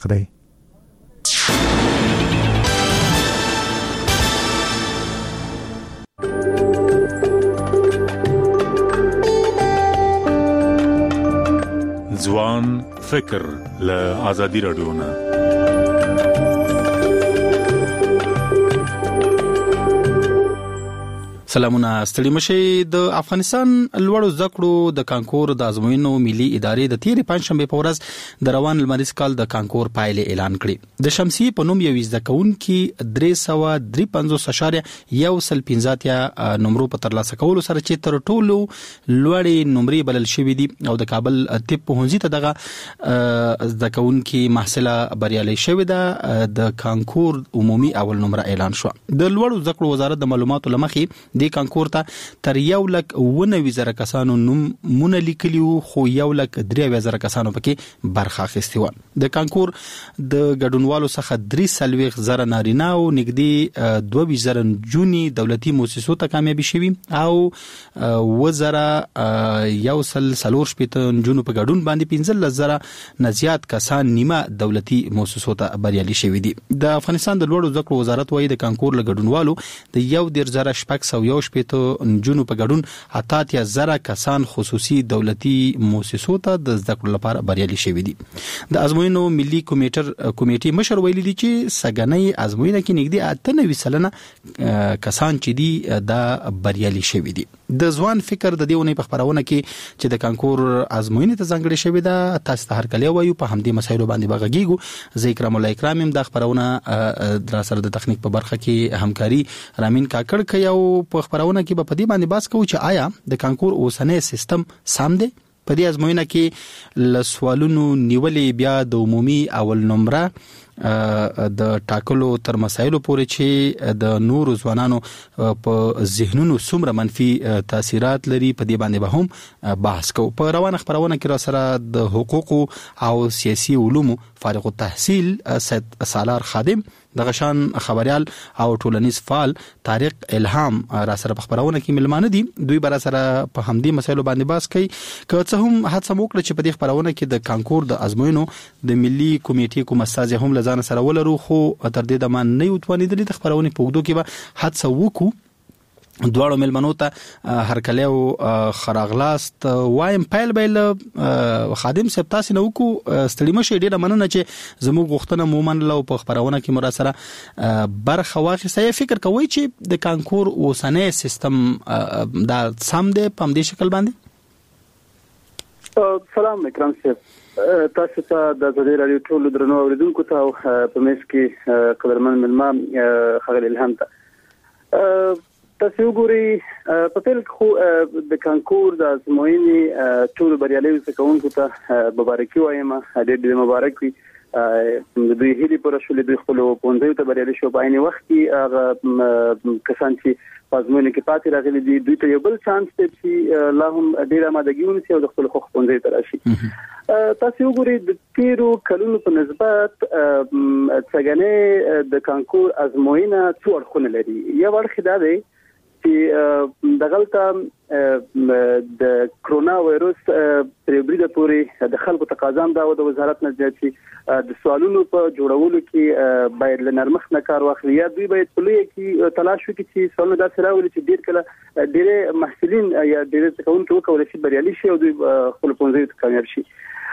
دی. ځوان فکر له آزادي رادیو نه. سلامونه ستړي مشي. د افغانستان لوړو زده کړو د کانکور د ازموینو ملي ادارې د تیرې پنځشنبه په ورځ د روان لمریز کال د کانکور پایلې اعلان کړې. د شمسي په نوم یو زده کوونکي 353.115 نمبر په ترلاسه کولو سره چې تر ټولو لوړې نمرې بلل شوې دي او د کابل طب پوهنځي ته دغه زده کوونکي محصله بریالي شوې ده. د کانکور عمومي اول نمبر اعلان شو. د لوړو زده کړو وزارت د معلوماتو لمخې د کانکور ته تر 1,19,000 کسانو نومونه لیکلي وو، خو 1,03,000 کسانو پکې برخه اخیستې و. د کانکور د ګډونوالو څخه 3,000 نارینه او نږدې 2,000 نجونې دولتي مؤسسو ته کامیابي شوي او 1,140 نجونو په ګډون باندې 15,000 نه زیات کسان نیمه دولتي مؤسسو ته بریالي شوي دي. د افغانستان د لوړو زده کړو وزارت وايي د کانکور له ګډونوالو د 1,600 نجونو په ګډون 88,000 کسان خصوصي دولتي مؤسسو ته د زده کړو لپاره بریالي شوي دي. د ازموینو ملي کمیټې مشر ویلي دي چې سګنۍ ازموینه کې نږدې 98% کسان چې دي دا بریالي شوي دي. د ځوان فکر د دیونه په خبرونه کې چې د کانکور ازموینې ته ځانګړي شوی ده، تاسو ته هر کله وایو په همدې مسایلو باندې بغږیږو. ذکر مولا اکرام هم د خبرونه در سره د تخنیک په برخه کې همکاري رامین کاکړ کوي او په خبرونه کې په دې باندې بحث کوو چې آیا د کانکور اوسنۍ سیستم سم دی. په دې ازموینه کې لسوالونو نیولې بیا د عمومي اول نمبر د ټاکلو تر مسایلو پورې چې د نورو ځوانانو په ذهنونو څومره منفي تاثیرات لري په دې باندې به هم بحث کوو. په روانه خبرونه کې را سره د حقوقو او سیاسي علومو فارغ التحصیل سالار خادم، د غشان خبريال او ټولنیز فعال طارق الهام را سره په خبرونه کې ملمانه دي. دوی بر سره په همدې مسایلو باندې بحث کوي. که څه هم هڅه وکړه چې په دې خبرونه کې د کانکور د ازموینو د ملي کمیټې کوم استاد هم لزان سره ولرو، خو تر دې د مان نه یوتوانیدل. د خبرونه په وګړو کې به هڅه وکړو. دواړو ملمنو ته هر کله او خراغلاست وایم پیل بیل خادم صاحب تاسو نو کو ستړي مشه ډیره مننه چې زموږ غوښتنه مومن لو په خبرونه کې مراسره برخه واخیسته. فکر کوي چې د کانکور اوسنۍ سیستم دا سم دی په دې شکل باندې؟ سلام اکرام صاحب، تاسو ته د زړه رادیو ټول درنو اوریدونکو ته او په مېس کې قدرمن ملما خغل الهام ته تاسو وګورئ. په پیل خو د کانکور د ازموینې ټول بریالي زکونکو ته مبارکي وایم. ډېر مبارک وي. دوی هلي پر شولې دوی خپل پوندې ته بریالي شو. په عین وخت کې هغه کسان چې ازموینې کې پاتې راغلي دي دوی ته یو بل چانس دی چې لا هم ډېر آمادګي ونیسي او د خپل حقوق پوندې ته راشي. تاسو وګورئ د تیرو کلونو په نسبت څنګه د کانکور ازموینه څو اړخونه لري. یو اړخ دا دی چې دغلطه د کرونا وایروس پرېبریده پورې د خلکو تقاضا دا و د وزارت نه چې د سوالونو په جوړولو کې باید لنرمخ نه کار واخلي، یا دوی باید په لوی کې تلاش وکړي چې سوالونه داسې راولي چې ډېر کله ډېر محصلین یا ډېر څکونکي وکولای شي بریالي شي او دوی خپل پوهنځي ته کامیاب شي.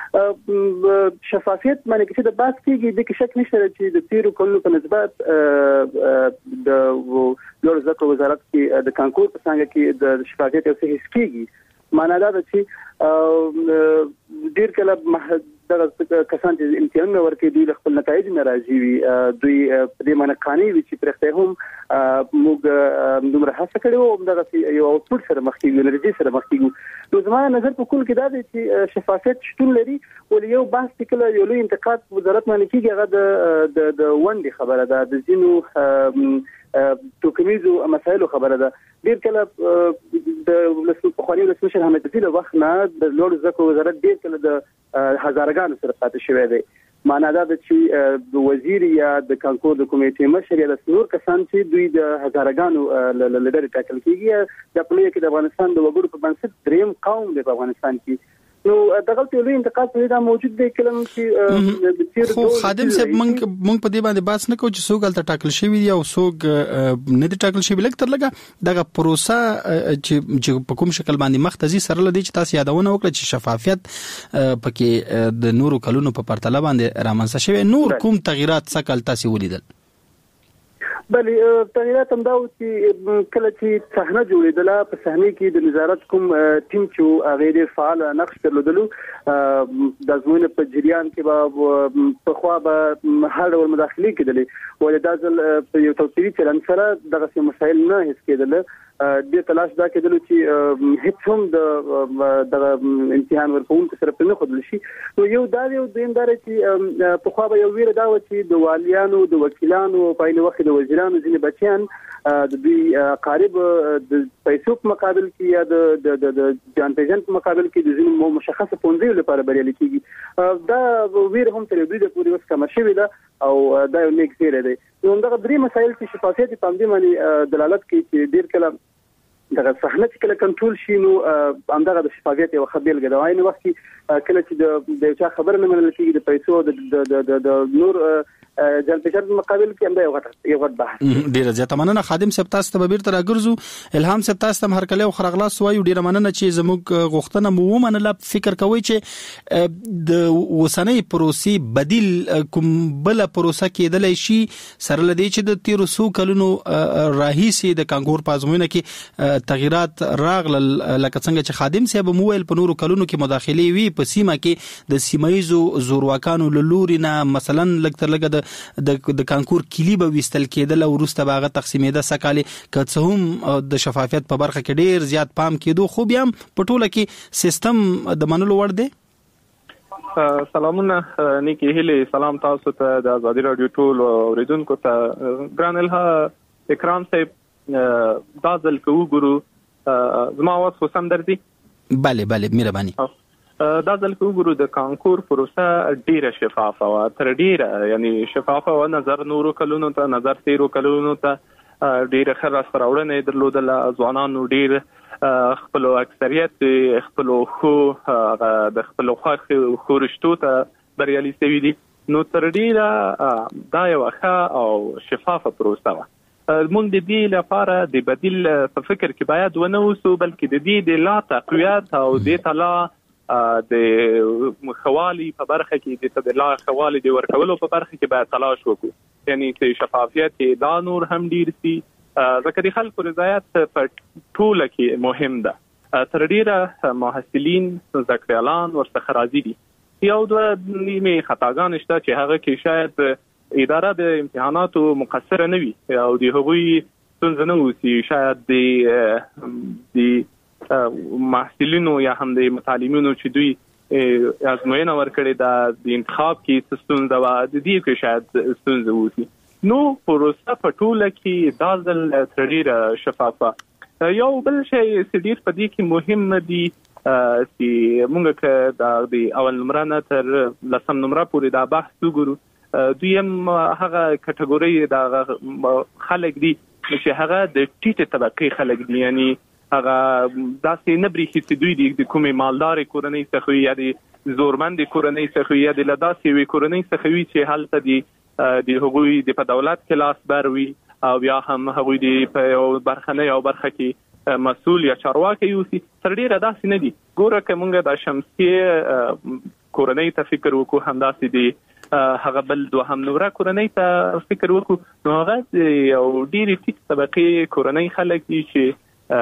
شفافیت باندې چې د بحث کېږي د شک نشته چې د تیرو کلونو په نسبت د لوړ زده کړو وزارت کې د کانکور په څنګه کې د شفافیت او هیڅ کېږي. معنا دا ده چې ډېر کله دغه کسان چې امتحان ورکړي دوی خپل نتایج نه راځي وي، دوی په دې معنی قانوني وي چې پرخته هم موږ دومره هڅه کړې وو دغه یو اوټپوټ سره مخ کېږو، نتیجې سره مخ کېږو. نو زما نظر په کول کې دا دی چې شفافیت شتون لري. ولې یو بحث کله یو لوی انتقاد وزارت باندې کېږي هغه د وندې خبره ده، د ځینو توکمیزو مسایلو خبره ده. ډیر کله د خواني ولسمشر حامد عزیز وخت نه د لوړ زده کړو وزارت ډیر کله د هزارګانو سره پاتې شوی دی. معنا دا ده چې وزیر یا د کانکور د کمیټې مشر یا د نور کسان چې دوی د هزارګانو لدرې ټاکل کیږي. د خپل کې د افغانستان د وګړو په بنسټ دریم قوم دی په افغانستان کې نو دغه ټول انتقاد دا موجود دی کلم چې خو خادم صاحب مونږ په دې باندې بحث نه کوو چې څوک الته ټاکل شوی دی او څوک نه دی ټاکل شوی، لکه تر لګه دغه پروسه چې په کوم شکل باندې مختزي سره لدی چې تاسو یادونه وکړه چې شفافیت پکې د نورو کلونو په پرتله باندې رامنځته شوی، نور کوم تغیرات څه کال تاسو ولیدل؟ بلی تغیرات هم دا و چې کله چې صحنه جوړېدله په صحنې کې د نظارت کوم ټیم چې هغه ډېر فعال نقش درلودلو د ازموینې په جریان کې به پخوا به هر ډول مداخلې کېدلې، ولې دا ځل په یو توپیري چلن سره دغسې مسایل نه حس کېدله. د تلاش دا کېدلو چې هیڅ هم د امتحان ورکوونکو سره پرې نه ښودل شي. نو یو دا دی او دویم دا دی چې پخوا به یو ویره دا وه چې د والیانو د وکیلانو په عین وخت د وزیرانو ځینې بچیان د دوی اقارب د پیسو په مقابل کې یا د جان پیژن په مقابل کې د ځینې مشخصه پونځیو لپاره بریالي کېږي. دا ویره هم تر دوی د پورې اوس کمه شوې ده او دا یو نیک زیری دی. نو همدغه درې مسایل چې شفافیت په همدې باندې دلالت کوي چې ډېر کله دغه صحنه چې کله کنټرول شي نو همدغه د شفافیت یو ښه بیلګه ده. عین وخت کې کله چې د چا خبره نه منل کېږي د پیسو د نور جان پیژن په مقابل کې همدا یو غټ بحث. ډیره زیاته مننه خادم صاحب، تاسو ته بیرته راګرځو. الهام صاحب تاسو ته هر کله او خرغلاس وایو، ډیره مننه چې زموږ غوښتنه مو ومنله. فکر کوئ چې د وسنۍ پروسې بدیل کوم بل پروسه کېدلای شي سره لدی چې د 1300 کلونو راهیسي د کانګور په ازموینه کې تغیرات راغلل، لکه څنګه چې خادم صاحب مویل په نورو کلونو کې مداخلې وی په سیمه کې د سیمایزو زورواکانو لوري نه، مثلا لکه لګه د کانکور کلی به وستل کېدل او وروسته باغه تقسیمېده سکاله که څه هم د شفافیت په برخه کې ډیر زیات پام کېدو، خو بیا په ټوله کې سیستم د منلو وړ دی. سلامونه نیکی هیله، سلام تاسو ته د ازادي رادیو ټول اوریدونکو ته. ګران الها اکرام صاحب دا ځل کو ګورو زما واس وسم درځي؟ bale مهرباني. دا ځل کو ګورو د کانکور پروسه ډیره شفافه و، تر ډیره یعنی شفافه و، نظر نورو کلونو ته نظر 13 کلونو ته ډیره خره سراوړنه درلودل. ځوانانو ډیر خپل اکثریت خپل خو د خپل خو رشتو ته بریالي شوي دي. نو تر ډیره دا یو ښه او شفافه پروسه و. مونږ د دې لپاره د بدیل په فکر کې باید ونه اوسو، بلکې د دې د لا تقویت او د تلا د خوالي په برخه کې د لا خوالي د ورکولو په برخه کې باید تلاش وکړو، یعنی چې شفافیت دا نور هم ډیر سي. ځکه د خلکو رضایت په ټوله کې مهم ده. تر ډیره محصلین زکریالان ورڅخه راضي دي. یو دوه نیمه خطاګان شته چې هغه کې شاید اداره د امتحاناتو مقصره نه وي او د هغوی ستونزه نه وي، شاید د محصلینو یا هم د متعلمینو چې دوی ازموینه ورکړي د انتخاب کې ستونزه و، د دې کې شاید ستونزه وي. نو پروسه په ټوله کې دا ځل تر ډیره شفافه. یو بل شی چې ډیر په دې کې مهم دی چې موږ د اول نمره نه تر 10 نمره پورې دا بحث وګورو. دویم هغه کټګوري د خلک دي چې هغه د ټیټه طبقه خلک دي، یعنی هغه داسې نه بریښي چې دوی د کومې مالداري کورنۍ څخه یا د زورمند کورنۍ څخه یا د لداسې وی کورنۍ څخه وي چې هلته د هغوی د په دولت کې لاس بر وي او یا هم هغوی د په یو برخه نه یو برخه کې مسؤل یا چارواکي اوسي. تر ډیره داسې نه دي. ګوره که موږ د شمسیه کورنۍ ته فکر وکړو، همداسې د هغه بل دوهم نمره کورنۍ ته فکر وکړو، نو هغه یو ډېرې ټیټ طبقې کورنۍ خلک دي چې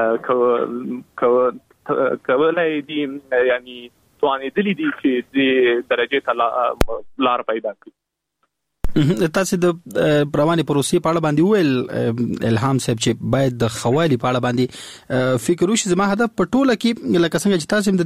کولای دي یعنی توانېدلي دي چې د درجې ته لار پیدا کړي. تاسو د رواني پروسې په اړه باندې ویل الهام صاحب چې باید د خوالي په اړه باندې فکر وشي. زما هدف په ټوله کې لکه څنګه چې تاسو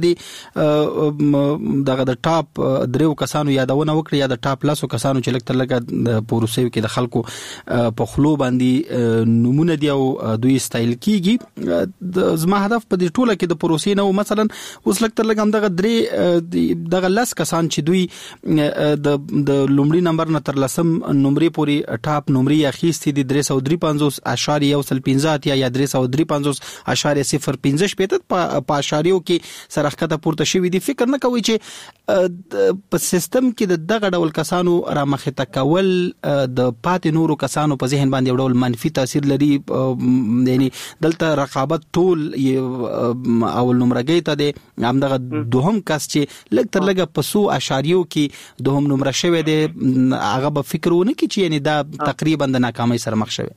د دغه د ټاپ دریو کسانو یادونه وکړي یا د ټاپ لاسو کسانو چې لکه لکه د پروسې کې د خلکو په خلو باندې نمونه دی او دوی استایل کیږي. زما هدف په دې ټوله کې د پروسې نو مثلا اوس لکه هم دغه درې دغه لاس کسان چې دوی د لومړي نمبر نه تر 10 نمرې پورې ټاپ نمرې اخیستې دي 353.115 یا 353.015 په اشاریو کې سرخکته پورته شوی دي. فکر نه کوي چې په سیستم کې دغه ډول کسانو را مخې ته کول د پاتې نورو کسانو په ذهن باندې یو ډول منفي تاثیر لري؟ یعنی دلته رقابت ټول اول نمرګي ته دی، همدغه دوهم کس چې لږ تر لږه په 100 کې دوهم نمره شوی دی هغه به فکر ونه کړي چې یعنی دا تقریبا د ناکامۍ سره مخ شوی.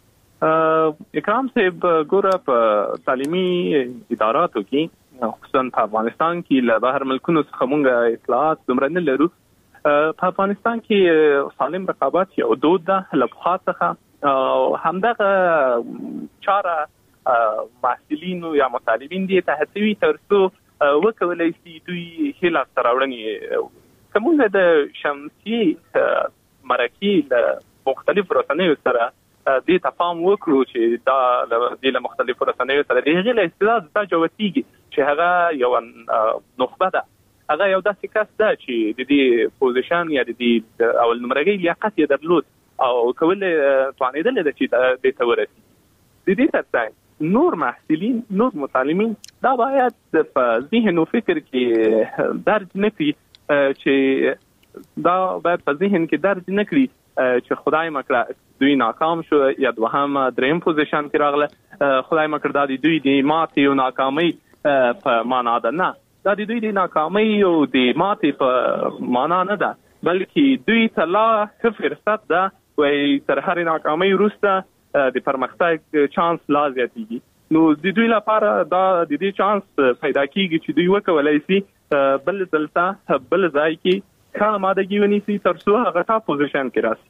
اکرام صاحب ګوره په تعلیمي اداراتو کې خصوصا په افغانستان کې له بهر ملکونو څخه مونږ اطلاعات دومره نه لرو. په افغانستان کې سالم رقابت یو دود ده له پخوا څخه، همدغه چاره محصلینو یا مطالبین دي ته هڅوي ترڅو وکولای شي دوی هیله راوړني. کومه د شمسي مرکې له مختلفو رسنیو سره دې تفاهم وکړو چې دا د مختلفو رسنیو سره د هغې له استعداد دا جوتیږي چې هغه یو نخبه ده، هغه یو داسې کس ده چې د دې پوزیشن یا د دې اول نمرګۍ لیاقت یې درلود او کولای توانېدلی ده چې دې ته ورسي. د دې ترڅنګ نور محصلین، نور متعلمین دا باید په ذهن او فکر کې درج نه کړي چې دا باید په ذهن کې درج نه کړي چې خدای مکړه دوی ناکام شو یا دوهم دریم پوزیشن کې راغله، خدای مکړه دا دوی د ماتې او ناکامۍ په معنا ده. نه، دا د دوی د ناکامۍ او د ماتې په معنا نه ده، بلکې دوی ته لا ښه فرصت ده وایي تر هرې ناکامۍ وروسته د پرمختګ چانس لا زیاتېږي. نو د دوی لپاره دا د دې چانس پیدا کیږي چې دوی وکولای شي بل دلته بل ځای کې ښه آمادګي ونیسي ترڅو هغه ټاپ پوزیشن کې راسي.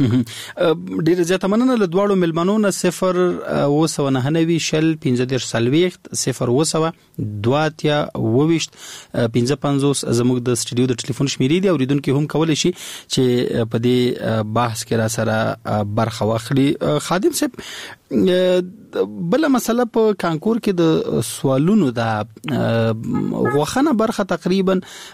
ډیر زیاته مننه له دواړو ملمنو نه 0.990 شل 15 0.2 زموږ د سټډیو د ټلیفون شمیرې دی، اوریدونکو هم کولای شي چې په دې بحث کې را سره برخه واخلي. خادم صاحب، بل مسله په کانکور کې د سوالونو د غوښنه برخه تقریبا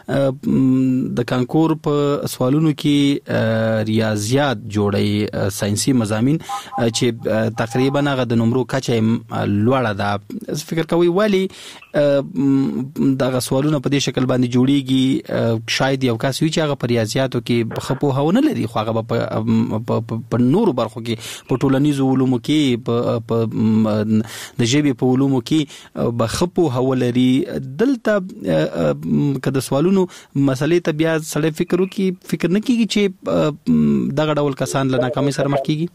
د کانکور په سوالونو کې ریاضیات جوړي ساينسي مضامین چې تقریبا هغه د نمرو کچه لوړه ده. فکر کوي ولی دغه سوالونه په دې شکل باندې جوړيږي؟ شاید یو کس وي چې هغه په ریاضیاتو کې خپو هونه لري، خو هغه په نورو برخو کې په ټولنیزو علومو کې په د ژبې په علومو کې بخپو حولري. دلته کله سوالونو مسلې ته بیا سړی فکر نه کیږي چې دغه ډول کسان له ناکامۍ سره مخ کیږي.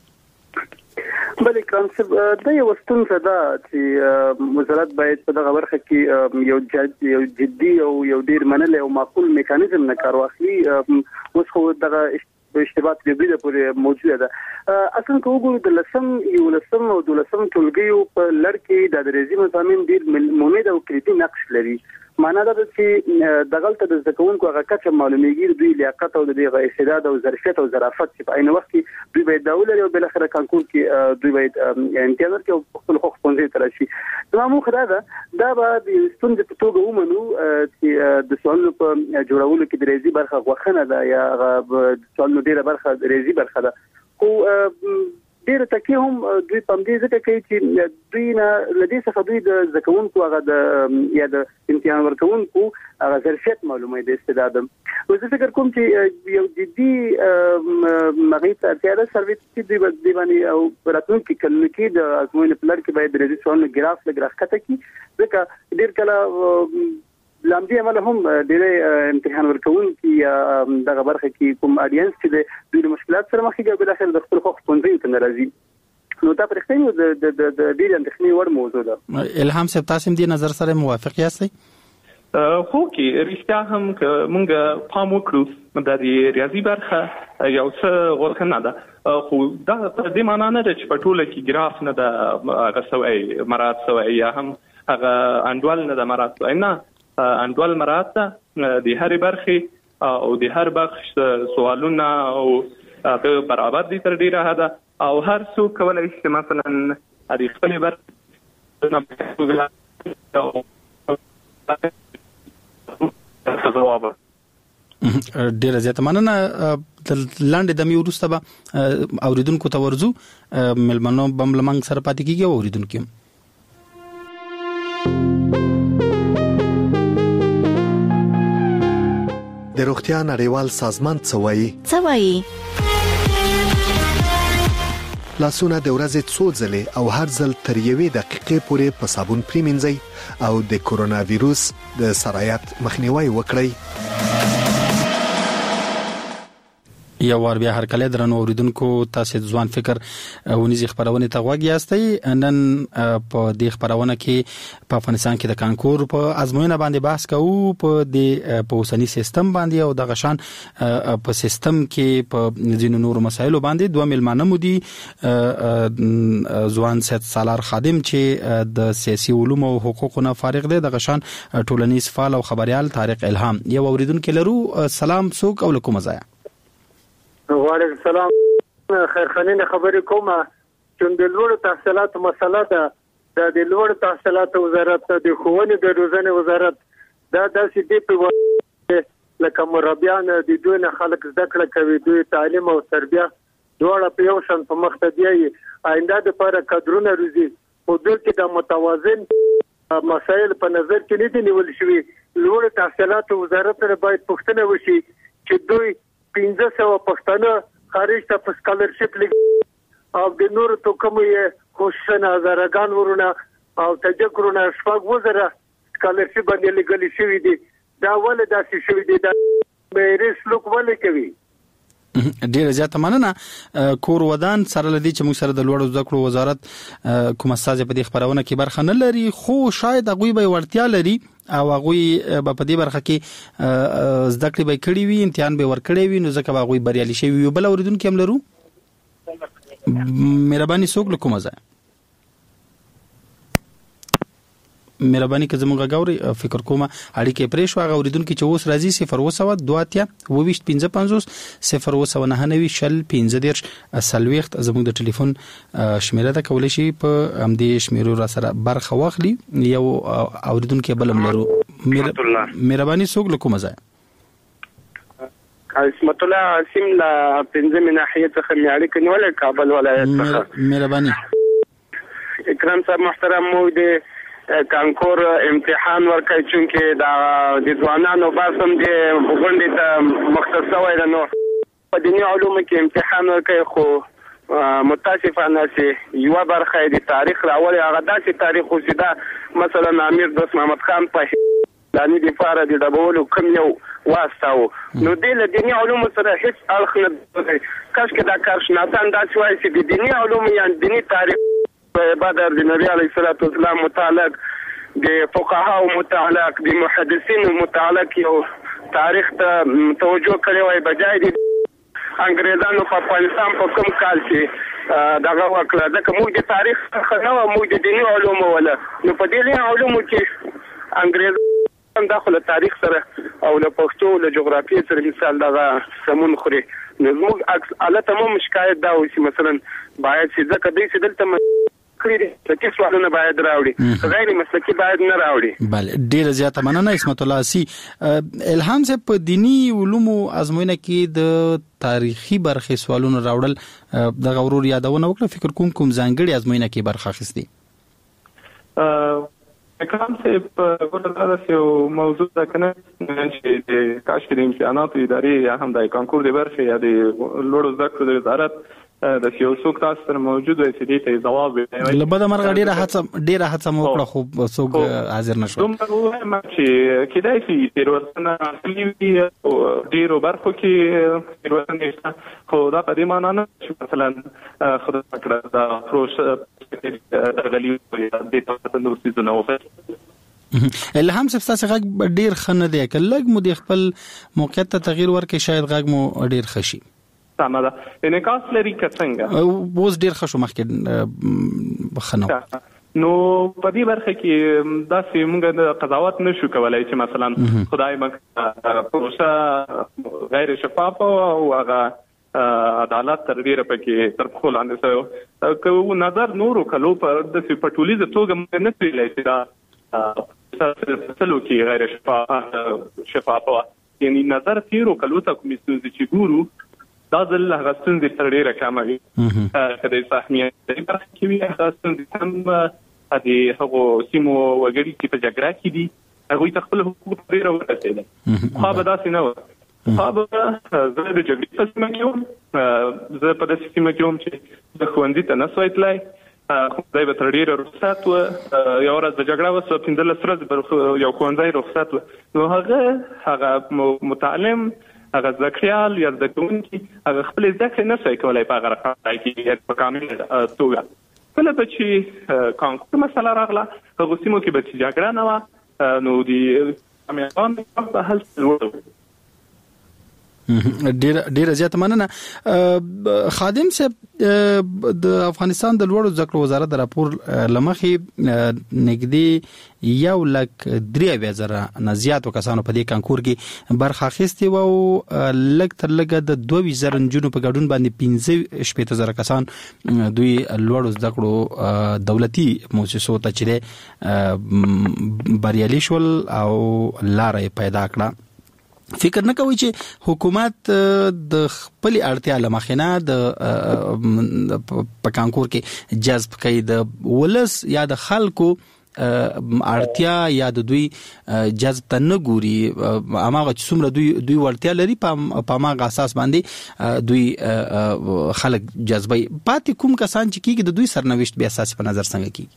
بلې کانسپټ د یو ستونزه ده چې وزارت باید په دغه برخه کې یو جدي او یو ډیر منل او معقول میکانیزم نه کار واخلي. اوس خو دغه اشتباهات د دې پورې موجوده ده. اصلا کو وګورو د لسم او د لسم ټولګیو په لړ کې د ریاضي مضامین ډیر مهمه او کلیدي نقش لري. معنا دا چې دغلته د ځکهونکو هغه کچه معلومیږي دوی لیاقت او د استعداد او ظرفیت او ظرافت چې په عین وخت کې دوی باید دا ولري او بل اخر کانکور کې دوی باید امتیاز ورکړي او خپل حقوق پنځه تر شي. زموږ خدای دا به د ستونزې په توګه ومنو چې د سوالونو په جوړولو کې د ریاضي برخه غوښنه ده یا د سوالونو ډیره برخه د ریاضي برخه ده. خو ډیر تکي هم دوی پم دې ځکه کوي چې دوی نه لدې څخه دوی د ځکهونکو هغه د یا د امتحان ورکوونکو هغه ظرفیت معلومه د استعداد. زه فکر کوم چې یو جدي مغې ته اړتیا ده سرویس چې دوی باندې او راتلونکي کلونو کې د ازموینې په لړ کې باید د ریاضي سوالونو ګراف لګراخته کی ځکه ډیر کله لامدي عمل هم ډېر امتحان ورکوونکي یا دغه برخه کې کوم اډینس چې د دوی مشکلات سره مخ کېږي بل اخر د خپل حقوق پنځه ته ناراضي. نو دا پرختې د ډېر اندېښنې وړ موضوع ده. الهام صاحب، تاسو دې نظر سره موافق یاستئ؟ خو کې رښتیا هم مونږ پام وکړو د ریاضي برخه یو څه غوښنه ده، خو دا په دې معنا نه ده چې په ټوله کې ګراف نه ده هغه سوی مراد سوی یا هم هغه انډول نه ده مراد سوی. نه، انډول مراد ده د هرې برخې او د هر بخش سوالونه او برابر دي تر ډیره حده او هر څوک کولای شي مثلا د خپلې برخې ډیره زیاته مننه. لاندې د می وروسته به اوریدونکو ته ورزو ملمنو بملمنګ سره پاتې کیږي او اوریدونکو د روغتیا نړیوال سازمان څه وایي لاسونه د ورځې څو ځلې او هر ځل تر 1 دقیقې پورې په صابون پریمنځئ او د کورونا وایروس د سرایت مخنیوي وکړئ. یو ور بیا هر کله درنو اوریدونکو تاسو ځوان فکر ونیزي خبرونه ته غوږی یاستئ. نن په دې خبرونه کې په افغانستان کې د کانکور په ازموینه باندې بحث کوو په دې په اوسنی سیستم باندې او د غشان په سیستم کې په ځینو نور مسایلو باندې دوه ملمانه مودي ځوان سید سالار خادم چې د سیاسي علوم او حقوقو نه فارغ دی د غشان ټولنیز فعال او خبريال طارق الهام. یو اوریدونکو لرو. سلام څوک او کومه ځای؟ وعلیکم السلام. خیرخانه خبرې کومه چې د لوړ تحصیلاتو مسله ده د لوړ تحصیلاتو وزارت د ښوونې د روزنې وزارت دا داسې دی په لکه مربیان د دوی نه خلک زده کړه کوي دوی تعلیم او تربیه دواړه په یو شان په مخ ته دی آینده لپاره کادرونه روزي او دوی کې د متوازن مسایل په نظر کې نه دي نیول شوی. لوړ تحصیلاتو وزارت باید پوښتنه وشي چې دوی 1500 پښتانه خارج ته په سکالرشپ لګي او د نور تو کوم یې خوشنه هزارګان ورونه او تجکرونه شپږ وزره سکالرشپ باندې لګل شوی دي. دا ولې داسې شوی دي دا مېرس لوک ولې کوي؟ ډیره زیاته مننه. کور ودان سره لدی چې موږ سره د لوړو زده کړو وزارت کوم استاد په دې خبرونه کې برخه نه لري خو شاید هغه به ورتیا لري او هغه په دې برخه کې زده کړې به کړی وي امتحان به ور کړی وي نو ځکه هغه بریالي شي وي. بل اوریدونکو هم لرو. مهرباني څوک له کومه ځای؟ مهرباني که زموږ غاوري فکر کومه اړیکې پرې شو. هغه اوریدونکو چې اوس راځي 0 2 0 زموږ د ټلیفون شمیره ده کولای شي په همدې شمیرو را سره برخه واخلي. یو اوریدونکو بلم لرو. مهرباني څوک له کومه ځای؟ اسمت الله عاصم لا پنځمه ناحیه څخه میاړي کني ولا کابل ولایت څخه. مهرباني اکرام صاحب محترم مو دې کانکور امتحان ورکړی چې د ځوانانو باسم د وګړي ته مختص وای نو په دیني علومو کې امتحان ورکړي خو متاسفانه چې یو برخه د تاریخ راولي هغه داسې تاریخ وسیده مثلا امیر دوست محمد خان په دانی د فاره د ډبولو کوم یو واسطاو نو د دیني علومو سره هیڅ اړخ نه کاش کې دا کار شناسان داسې وایي چې د دیني علومو یا دیني تاریخ بدر د نبی علیه الصلاۃ والسلام متعلق د فقهاو متعلق د محدثینو متعلق یو تاریخ ته توجه کړی وای بجای د انګریزانو په افغانستان په کوم کال کې دغه وکړه ځکه موږ د تاریخ څخه نه موږ د دیني علومو ولا نو په دې علومو کې انګریزان داخله تاریخ سره او له پښتو له جغرافیې سره مثال دغه سمون خوري نو موږ عکس الته مو شکایت دا وسی مثلا باید چې ځکه دې چې دلته کړی چې سوالونه باید راوړي غیر مسلکي باید نه راوړي. بله ډیره زیاته مننه اسمت الله سی. الهام صاحب په دینی علومو ازموینه کې د تاریخي برخې سوالونه راوړل د غورور یادونه وکړه فکر کوم ځانګړي ازموینه کې برخه اخیستي. اکرام صاحب ګوردا یو موضوع ده کنه چې د کاش کې د امتحاناتو ادارې یا هم د کانکور د برخې یا د لوړو زده کړو وزارت د یو څوک تاسو سره موجود وي چې دې ته جواب وي. لبد مرغ ډیره هڅه مو وکړه خو څوک حاضر نشو. دومره چې کېدای شي تیروتنه اصلي او ډیرو برخو کې تیروتنه نشته خو دا په دې معنی نه چې مثلا خدای پاک دا پروسه غلي د تاسو نور څه نه وفه الهام صاحب تاسو غږ ډیر خنه دی کله مو د خپل موقعیت ته تغییر ورکړي شاید غږ مو ډیر خشي سمه ده انعکاس لري که څنګه اوس ډیر خشو مخکې بخنو نو په دې برخه کې داسې موږ د قضاوت نشو کولای چې مثلا خدای مکه پروسه غیر شفاف او هغه عدالت تر ډیره پکې تر خپل اندسه کو نظر نورو کلو پر د پټولیزه توګه نه تللی چې دا سلوکي غیر شفاف یعنی نظر تیرو کلو ته کومې ستونزې چې ګورو دا ځل هغه ستونزې تر ډېره کمه وي که د سهمیت برخه کې وي هغه ستونزې هم د هغو سیمو وګړي چې په جګړه کې دي هغوی ته خپل حقوق ډېره ورسېدل خوا به داسې نه وه خوا به زه د جګړې په سیمه کې وم زه په داسې سیمه کې وم چې زه ښوونځي ته نه سوی تللی ښوونځی به تر ډېره رخصت وه یوه ورځ د جګړه وسوه 15 ورځې به یو ښوونځی رخصت وه نو هغه متعلم هغه زده کړیال یا زده کوونکي هغه خپلې زده کړې نه شوی کولی په هغه رقم کې په کامل توګه کله به چې کانکور مسله راغله هغو سیمو کې به چې جګړه نه وه نو د کامیابانو به هلته لوړ و ډیره زیاته مننه خادم صاحب د افغانستان د لوړو زده کړو وزارت د راپور لمخې نږدې 1,03,000 نه زیاتو کسانو په دې کانکور کې برخه اخیستې و او لږ تر لږه د 22,000 نجونو په ګډون باندې 15,000 کسان دوی لوړو زده کړو دولتي مؤسسو ته چې بریالي شول او لارې پیدا کړه فکر نه کوي چې حکومت د خپل اړتیا لمخینه د په کانکور کې جذب کوي د ولس یا د خلکو اړتیا یا د دوی جذب ته نه ګوري اماغه چې څومره دوی ورتیا لري په ماغه اساس باندې دوی خلک جذبي پاتې کوم کسان چې کیږي د دوی سرنوشت به اساس په نظر څنګه کیږي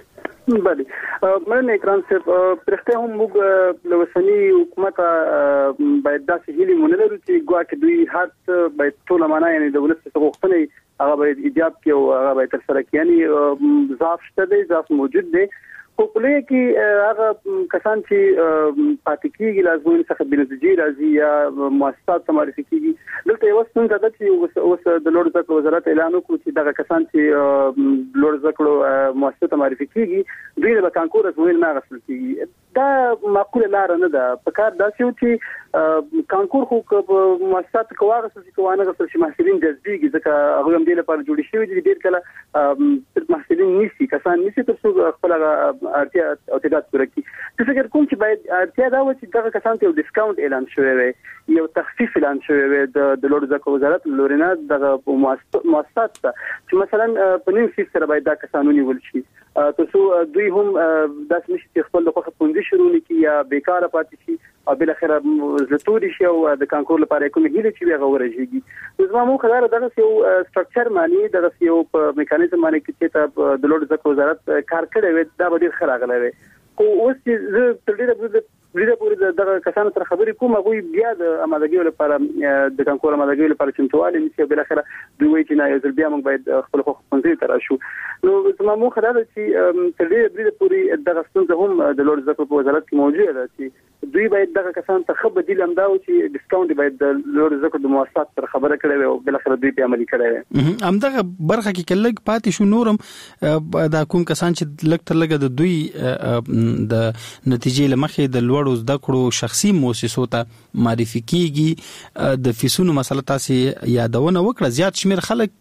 بله مننه اکرام صاحب پرخته هم موږ لوسنی حکومت باید داسې هیلې مونږ لرو چې ګواکې دوی هر باید ټول معنا یعنی د ولس څخه غوښتنې هغه باید ایجاب کړي او هغه باید تر سره کړي یعنی ضعف شته دی ضعف موجود دی خو کله کې هغه کسان چې پاتې کیږي لازم څخه بنتیجې راځي یا مؤسسات معرفي کیږي دلته یو څنګه د چې اوس د لوړ زده کړو وزارت اعلان وکړ چې دغه کسان چې لوړ زده کړو مؤسسات معرفي کیږي دوی له کانکور ازموینې نه غوښتل کیږي دا معقوله لار نه ده په کار داسې و چې کانکور خو مؤسسات کواره چې کوانه غوښتل چې محصلین جذبيږي ځکه هغه هم دې لپاره جوړ شوی دي ډېر کله محصلین نيسي کسان نيسي تر څو خپل اړتیا او تعداد پوره کړي چې فکر کوم چې باید اړتیا دا و چې دغه کسان ته یو ډیسکاونټ اعلان شوی وي یو تخفیف اعلان شوی وي د لوړ زده کړو وزارت لورینه دغه مؤسسات چې مثلا په نیم فیس سره باید دا کسان ونیول شي تاسو دوی هم داس نشي خپل د خوخه پوندې شروع نکي یا بیکاره پاتې شي او بل اخر زتوري شي او د کانکور لپاره کومه هیله چې هغه ورجیږي زما مو خدای دغه یو سټرکچر معنی دغه یو میکانیزم معنی چې ته د لوړ زده کړو وزارت کار کړی وي دا به ډیر خراغله وي او اوس چې تر ډیره پورې دغه کسانو سره خبرې کوم هغه بیا د امادګۍ لپاره د کانکور امادګۍ لپاره چمتووالی نشي بل اخر دوی وایي چې نه یو ځل بیا موږ باید خپل خو پنځه تر شو نو زما مو خدای چې تر ډیره پورې دغه ستونزه هم د لوړ زده کړو وزارت کې موجوده ده چې دوی باید دغه کسان ته خبر دي لمدا او چې ډیسکاونټ باید د لوړ زده کړو د مؤسسات سره خبره کړي او بل اخر دوی په عملي کړي همدغه برخه کې کلګ پاتې شو نورم دا کوم کسان چې لګ تر لګ د دوی د نتیجې لمخې د لوړ زده کړو شخصي مؤسسو ته معرفي کیږي د فیسونو مسله تاسو یادونه وکړه زیات شمیر خلک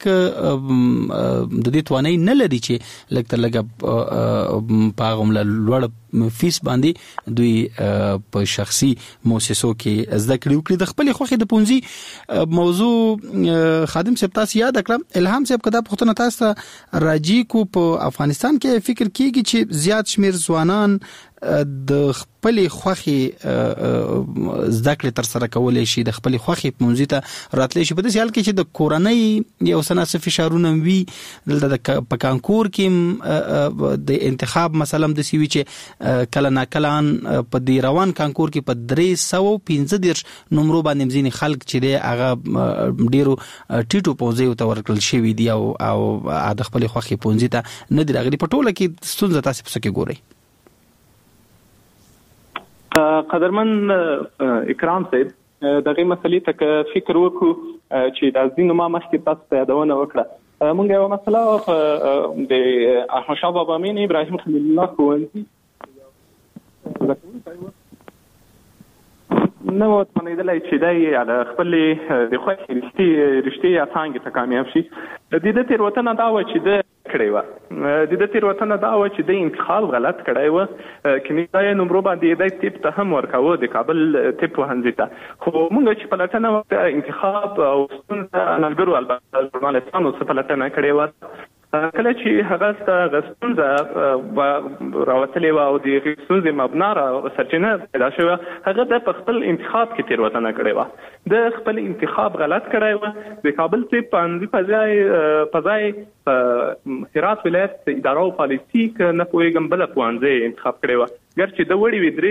د دې توانای نه لري چې لګ تر لګ پاغم لوړ فیس باندې دوی په شخصي مؤسسو کې زده کړې وکړي د خپل خوخي د پونځي موضوع خادم صاحب تاسو یاد کړم الهام صاحب کدا پښتنه تاسو راجی کو په افغانستان کې فکر کیږي چې زیات شمیر ځوانان د خپل خوخي زده کړې تر سره کولای شي د خپل خوخي پونځي ته راتلی شي په دې حال کې چې د کورنۍ یو سناسه فشارونه وي د کانکور کې د انتخاب مثلا د سیوی چې کله ناکلان په دی روان کانکور کې په 315 نمبر باندې مزینی خلک چې د هغه ډیرو ټیټو پونځي او تورکل شوی دی او د خپل خوخي پونځي ته نه دی راغلي په ټوله کې ستونزه تاسو په څه کې ګورئ قدرمن اکرام صاحب دغه مسلې ته فکر وکړو چې د ځینو ما مخکې تاسو ته یادونه وکړه موږ یو مسله د احمد شاه بابا امین ابراهیم خلیل الله ښوونځي نو تمنېدلای چې دی خپل د خوښ رښتې څنګه ته کامیاب شي د دې تیروتنه دا و چې د کړی و. د تیروتنه دا و چې د انتخاب غلط کړی و. کنيزای نمبر باندې د ټیپ ته هم ورکاوه د کابل ټیپ وهنځي ته. خو موږ چې پلټنه وکړه انتخاب او ستونزه انالګرو البته ژورنالستانو څخه پلټنه کړې و. کله چې هغه ستونزه راوتلې و او د ستونزې مبنا را سرچینه پیدا شوه هغه د خپل انتخاب کې تیروتنه کړې و. د خپل انتخاب غلط کړی و. د کابل ټیپ وهنځي په ځای هرات ولایت اداره او پالیسي کې نه پوهېږم بله پوهنځی انتخاب کړی و. ګرچې د وړې وي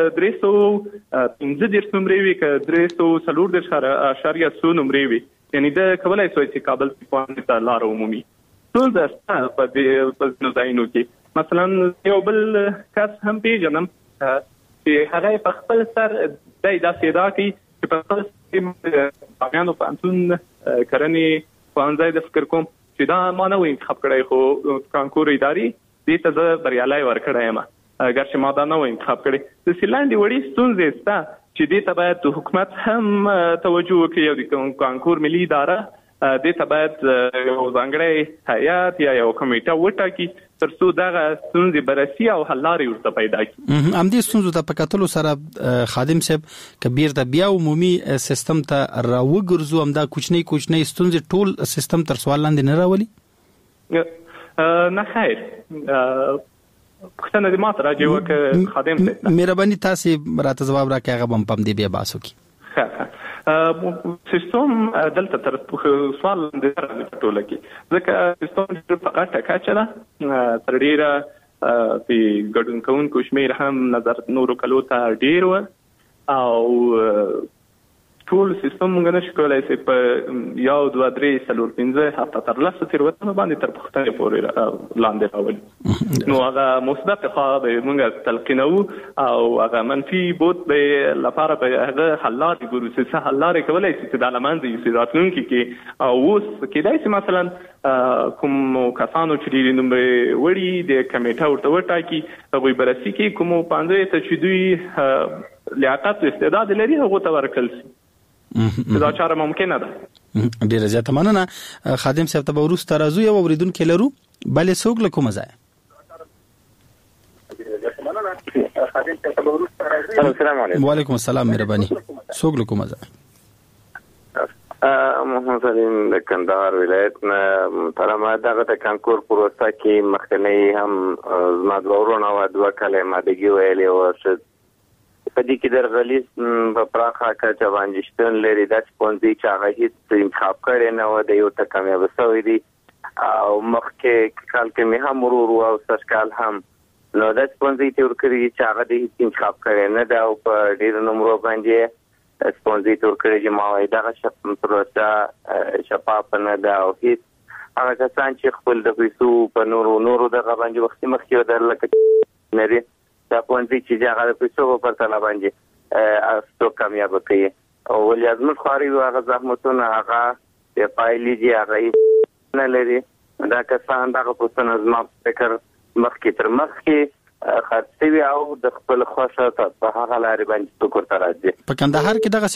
315 نمرې وي که 340.0 نمرې وي یعنی د کولی شوی چې کابل ټیپ وهنځي ته لاره ومومي. ټول د په ځینو ځایونو کې مثلا یو بل کس هم پیژنم چې هغه په خپل سر داسې ادعا کوي چې په خپل بامیانو پوهنتون کرنې پوهنځی د فکر کوم چې دا ما نه و انتخاب کړی خو کانکور اداري دې ته زه بریالی ورکړی یم ګرچې ما دا نه و انتخاب کړی. د سیلانډې وړې ستونزې شته چې دې ته باید حکومت هم توجه وکړي او د کانکور ملي اداره دې ته باید یو ځانګړی هیات یا یو کمیټه وټاکي ترڅو دغه ستونزې بررسي او حل لارې ورته پیدا کړي. همدې ستونزو ته په کتلو سره خادم صاحب کبیر د بیا عمومي سیستم ته راوګرځو همدا کوچنی ستونزې ټول سیستم تر سوال لاندې نه راولي؟ نه خیر پوښتنه دې ماته راجع وکړه خادم صاحب. مهرباني تاسې راته ځواب راکړئ هغه هم دې بیا بحث وکړي. سیستم دلته تر سوال لاندې ټوله کې ځکه سیستم په غټه کچه ده تر ډیره په ګډون کوونکو شمېر هم نظر نورو کلو ته ډیر و او ټول سیستم موږ نشو کولی چې په 1 2 3 4 5 هفته تر لاسه تیروتنه باندې تر پوښتنې پورې لاندې راولي. نو هغه مثبت خوا به موږ تلقینو او هغه منفي بود به لپاره به هغه حل لارې ګورو چې حل لارې کولی شي چې د لمنځه یوسي راتلونکي کې او اوس کېدای شي مثلا کوم کسانو چې ډېرې نمرې وړي د کمیټه ورته وټاکي هغوی بررسي کوي کومو پوهنځیو ته چې دوی لیاقت او استعداد لري هغو ته ورکړل شي. دا چاره ممکنه ده. ډیره زیاته مننه. خادم صاحب ته وروسته راځو یو اوریدونکو لرو بلې څوک له کومه ځای؟ السلام علیکم. وعلیکم السلام. مهرباني څوک له کومه ځای؟ محمد سلیم د کندهار ولایت نه. ترمه دغه د کانکور پروسه کې مخکنی هم زما دوه ورونه او دوه کاله مادګي ویلې و په دې کې د غلیظ په پراخه کچه باندې شتون لري د سپونځي چې هغه هیڅ انتخاب کړي نه و د یو ته کامیاب شوی دی او مخکې کال کې مې هم ورو او سرکال هم نو د سپونځي تور کړی چې هغه د هیڅ انتخاب کړي نه دا او په ډیر نمبر باندې سپونځي تور کړی چې ما وایي دا پروسه شفاف نه ده او هیڅ هغه کسان چې خپل د پیسو په نورو دغه باندې وختي مخکې درلکه نری دا پوهنځي چې هغه د پیسو په پرتله باندې څو کامیاب کوي او ولې ازمن خاري هغه زحمتونه هغه د پایلې دی هغه نه لري دا کسان دغه پوښتنه زما فکر مخکې تر مخکې خاصوي او د خپل خوښه په هغه لارې باندې څوک تر راځي. په کندهار کې دغه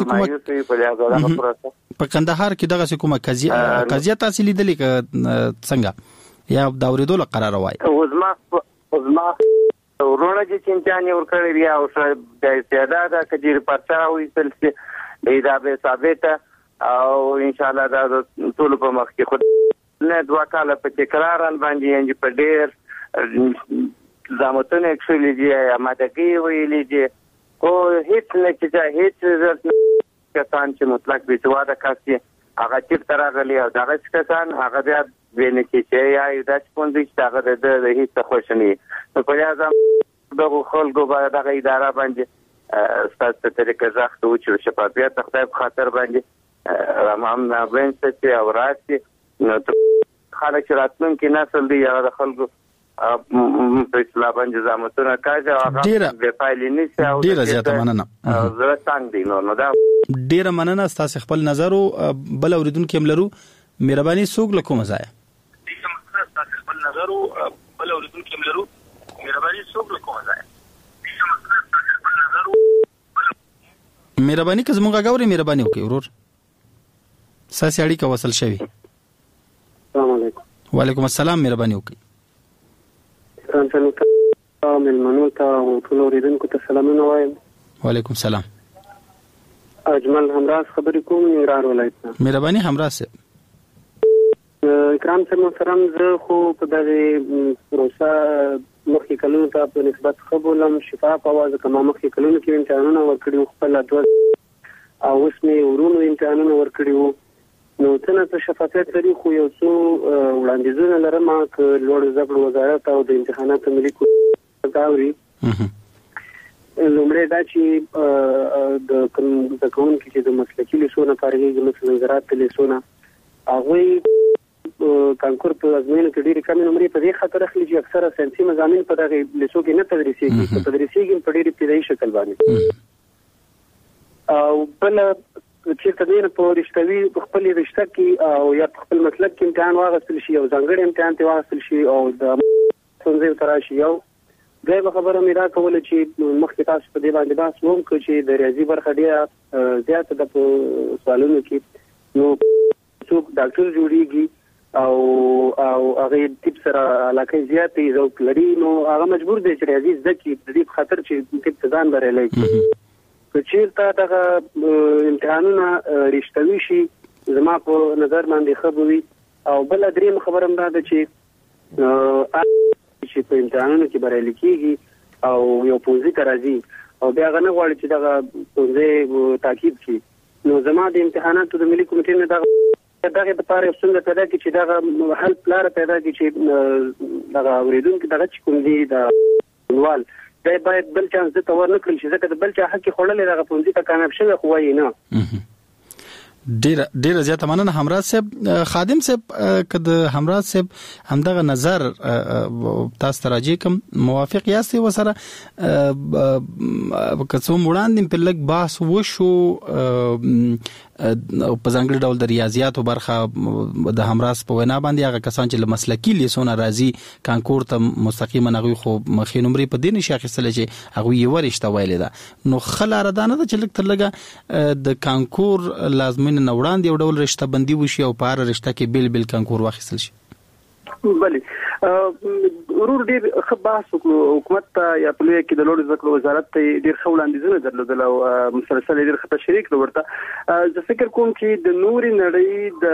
کومه قضیه تاسو لیدلې څنګه یا دا اوریدل قرار وای وزما ورونه چې چنچاني ورکړی دی او د استعداد کجیر پرچا وي سلسله دا به ثابت او ان شاء الله دا ټول په مخ کې خود نه دوا کاله په تکرارن باندې انج په ډیر زامتونه اکشلي دی امادګي ویلې دی او هیڅ نه چې هیڅ کسان چې مطلق به سواده کاسي هغه چې ترغلي او دغه کسان هغه بیا ویني چې یا د سپونځي چې هغه د هیڅ خوشني په پیاځم دغه خلکو باندې دغه اداره باندې ستاسو طریقه ځخت او چې شفافیت تخته خاطر باندې هم نه وینځي او راسي نو خلک راتلونکي نسل دی یا د خلکو په اسلام باندې زموږه کاجه هغه د فایلې نشي او ډیره زیاته مننه زه څنګه دی نو دا ډیره مننه تاسو خپل نظر او بل اوریدونکو هم لرو مهرباني څوک له کومه ځای مهرباني که زموږ غاوري مهرباني وکړئ ورور ساسي اړیکه وصل شوی. السلام علیکم. وعلیکم السلام مهرباني وکړئ. ملمنو ته او ټول اوریدونکو ته سلامونه وایم. وعلیکم السلام. اجمل همراز خبرې کوم ننګرهار ولایت نه. مهرباني همراز صاحب. اکرام صاحب محترم، زه خو په دغه پروسه مخکې کلونو ته په نسبت ښه بولم، شفاف اواز کما مخکې کلونو کې امتحانونه ورکړي وو، خپل دوه او اوس مې ورونو امتحانونه ورکړي وو. نو څنګه شفافیت لري، خو یو څو وړاندیزونه لرم چې لوړ زده کړو وزارت او د امتحاناتو ملي کوري. لومړی دا چې د کوونکو چې د مسلکي لیسونه فارغېږي، مثلا زراعت لیسونه، هغوی کانکور په ازموینو کې ډېرې کمې نمرې په دې خاطر اخلي چې اکثره ساینسي مضامین په دغه لیسو کې نه تدریسېږي، په تدریسېږي په ډېر ابتدایي شکل باندې. او بل چېرته دی په رشتوي خپل رشته کې او یا خپل مسلک کې امتحان واخیستل شي او ځانګړی امتحان ته واخیستل شي او د ستونزې ورته راشي. یو دویمه خبره مې دا کوله چې مخکې تاسو په دې باندې بحث وکړو چې د ریاضي برخه ډېره زیاته ده په سوالونو کې. نو څوک ډاکټر جوړیږي او هغه طب سره علاقه زیاتې ذوق لري، نو هغه مجبور دی چې ریاضي زده کړي د دې خاطر چې طب ته ځان بریالی کړي. که چېرته دغه امتحانونه رشتوي شي زما په نظر باندې ښه به وي. او بله درېیمه خبره هم دا ده چې په امتحانونو کې بریالي کېږي او یو پوځي ته راځي او بیا هغه نه غواړي چې دغه پوځي تاکید کړي، نو زما د امتحاناتو د ملي کمیټې نه دغه دپاره یو څنګه پیدا کړي چې دغه حل لاره پیدا کړي چې دغه اورېدونکي دغه چې کوم دي د ټولوال دی باید بل چانس دته ورنه کړي چې ځکه د بل چا حق یې خوړلی دغه پوځي ته کامیاب شوی خو وایي نه. ډیره زیاته مننه همراز صاحب. خادم صاحب که د همراز صاحب همدغه نظر تاسو ته راځي کوم موافق یاستئ وسره که څو وړاندې په لږ بحث وشو په ځانګړي ډول د ریاضیاتو برخه د همراز په وینا باندې هغه کسان چې له مسلکي لیسونه راځي کانکور ته مستقیما هغوی خو مخې نمرې په دې نشي اخیستلی چې هغوی یوه رشته ویلې ده. نو ښه لاره دا نه ده چې لږ تر لږه د کانکور لازمینې نه وړاندې یو ډول رشته بندي وشي او په هره رشته کې بیل کانکور واخیستل شي؟ بله ورور ډېر ښه بحث وکړو. حکومت ته یا په لویه کې د لوړو زده کړو وزارت ته ډېر ښه وړاندیزونه درلودل او مسلسل ډېر ښه تشریح کړو ورته. زه فکر کوم چې د نورې نړۍ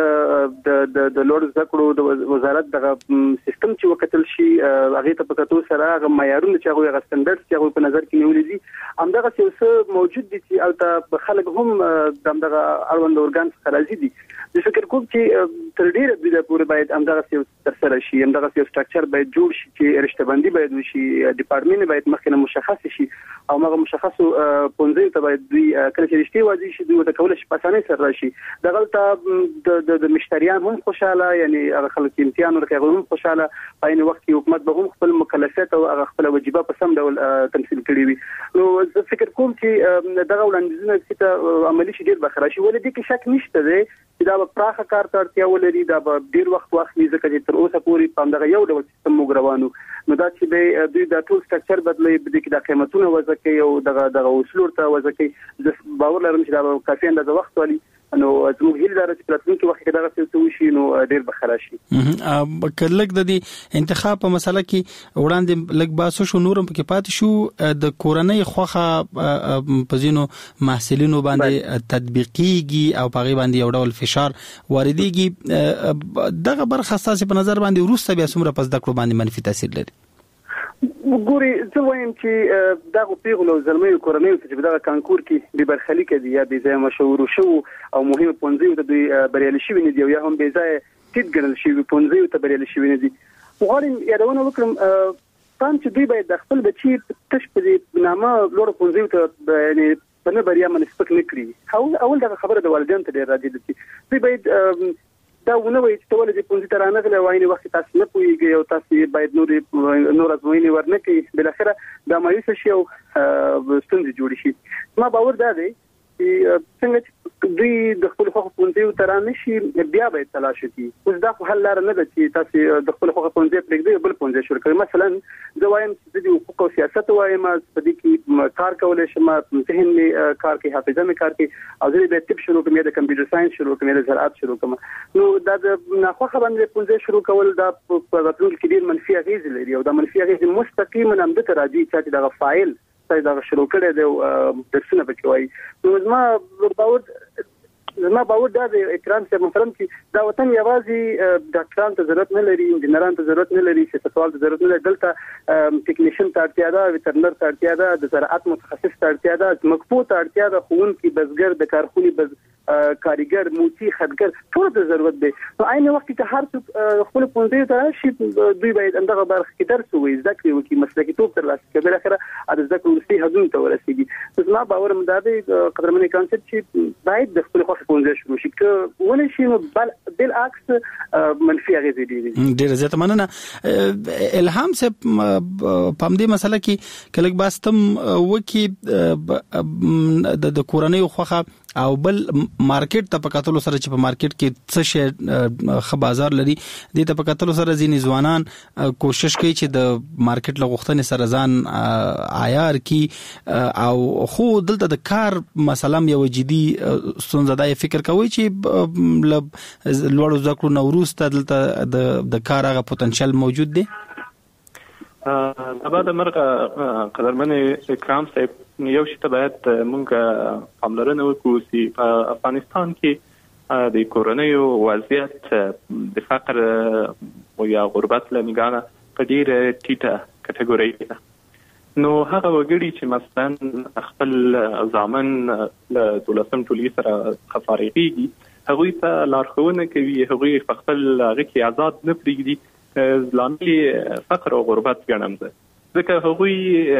د لوړو زده کړو د وزارت دغه سیستم چې وکتل شي هغې ته په کتو سره هغه معیارونه چې هغوی هغه سټنډرډز چې هغوی په نظر کې نیولي دي همدغسې یو څه موجود دي چې هلته خلک هم د همدغه اړوند ارګان څخه راضي دي. زه فکر کوم چې تر ډېره دوی پورې باید همدغسې یو ترسره شي، همدغسې یو سټرکچر باید جوړ شي چې رشته بندي باید وشي، ډپارټمنټ باید مخکې نه مشخص شي او هغه مشخصو پونځیو ته باید دوی کله چې رشتې واضح شي دوی ورته کولی شي په اسانۍ سره راشي. دغلته د مشتریان هم خوشحاله، یعنې هغه خلک چې امتحان ورکوي هغوی هم خوشحاله، په عین وخت کې حکومت به هم خپل مکلفیت او هغه خپله وجیبه په سم ډول تمثیل کړې وي. نو زه فکر کوم چې دغه وړاندیزونه چې ته عملي شي ډېر به ښه راشي. ولې دې کې شک نشته دی چې دا به پراخه کار ته اړتیا ولري، دا به ډېر وخت واخلي ځکه چې تر اوسه پورې په همدغه یو ډول سیستم موږ روانو. نو دا چې دوی دا ټول سټرکچر بدلوي، په دې کې دا قیمتونه وضع کوي او دغه اصول ورته وضع کوي. زه باور لرم چې دا به کافي اندازه وخت والي. نو زموږ هیله دا چې په راتلونکي وخت کې دغه څه وشي نو ډېر به ښه راشي. که لږ د دې انتخاب په مسله کې وړاندې لږ بحث وشو، نور هم پکې پاتې شو، د کورنۍ خوښه په ځینو محصلینو باندې تطبیقېږي او په هغې باندې یو ډول فشار واردېږي. دغه برخه ستاسې په نظر باندې وروسته بیا څومره په زده کړو باندې منفي تاثیر لري؟ ګوري زه وایم چې دغه پیغلو زلمیو کورنیو چې په دغه کانکور کې بې برخلیکه دي یا بې ځایه مشهورو شوو او مهمو پوهنځیو ته دوی بریالي شوي نه دي او یا هم بې ځایه ټیټ ګڼل شوي پوهنځیو ته بریالي شوي نه دي. غواړم یادونه وکړم پام چې دوی باید د خپل بچي تش په دې نامه لوړو پوهنځیو ته یعنې په نه بریا باندې سپک نه کړي. اول دغه خبره د والدینو ته ډېر راځي چې دوی باید دا ونه وایي چې ته ولې دې پوهنځي ته رانغلی او عین وخت تاسو نه پوهېږئ او تاسو باید نور ازموینې ورنه کړئ، بالاخره دا مایوسه شي او ستونزې جوړې شي. زما باور دا دی چې چې څنګه دوی د خپل حقوق پونځي ترانه شي بیا به تلاش کوي. اوس دا خو حل لار نه ده چې تاسو د خپل حقوق پونځي پرېږدئ بل پونځي شروع کړئ. مثلا زه وایم چې د حقوق او سیاست وایم په دې کې کار کولای شم، ذهن می کار کوي، حافظه می کار کوي، او زه به طب شروع کوم، د کمپیوټر ساينس شروع کوم، د زراعت شروع کوم. نو دا د ناخوخه باندې پونځي شروع کول دا په راتلونکي کې ډیر منفي اغیز لري، او دا منفي اغیز مستقیما هم د تراجي چې دا فایل دا شروع کړی دی درسونه پکې وایي. نو زما باور دا د اکرام صاحب محترم چې دا وطن یوازې ډاکټرانو ته ضرورت نه لري، انجینرانو ته ضرورت نه لري، سیاستوالو ته ضرورت نه لري، دلته ټیکنیشن ته اړتیا ده، ویټرنر ته اړتیا ده، د زراعت متخصص ته اړتیا ده، مکفو ته اړتیا ده، ښوونکي، بزګر، د کارخونې کاریګر، موچی، خدګر، ټول ته ضرورت دی. نو عین وخت کې هر څوک خپل پونځي ته راشي، دوی باید اندغه برخه کې درس ووایي، زده کړې وکړي، مسلکي توب ترلاسه کړي، بل اخره د زده کړې وروستي حدونو ته ورسېږي. زما باور هم دا دی قدرمن کانسپټ چې باید د خپل خوښې پونځي شروع شي، که ونې شي نو بالعکس منفي اغېزې دي. ډېر زیاته مننه. الهام صاحب په همدې مسله کې کلک باستم وکي د کورنۍ خوخه او بل مارکیټ ته پکاتلو سره چې په مارکیټ کې څه شي خ بازار لري، د ته پکاتلو سره ځینې ځوانان کوشش کوي چې د مارکیټ لغښتنې سره ځان عیار کی، او خو دلته د کار مثلا یو جدي ستونزه ده. فکر کوي چې لوړو زده کړو وروسته دلته د کار هغه پوتنشل موجود دی؟ بعد مرغه قدرمن اکرام صاحب یو شی ته باید مونږ پاملرنه وکړو چې په افغانستان کې د کورونیو وضعیت د فقر او یا غربت له نگاه په ډیره ټیټه کټګوري ده. نو هغه وګړي چې مثلا خپل ځامن له 12 ټولګي سره خفارېږي، هغوی ته لارښوونه کوي، هغوی په خپل هغه کې آزاد نه پرېږدي، لامل فقر او غربت ګڼم زه. ځکه هغوی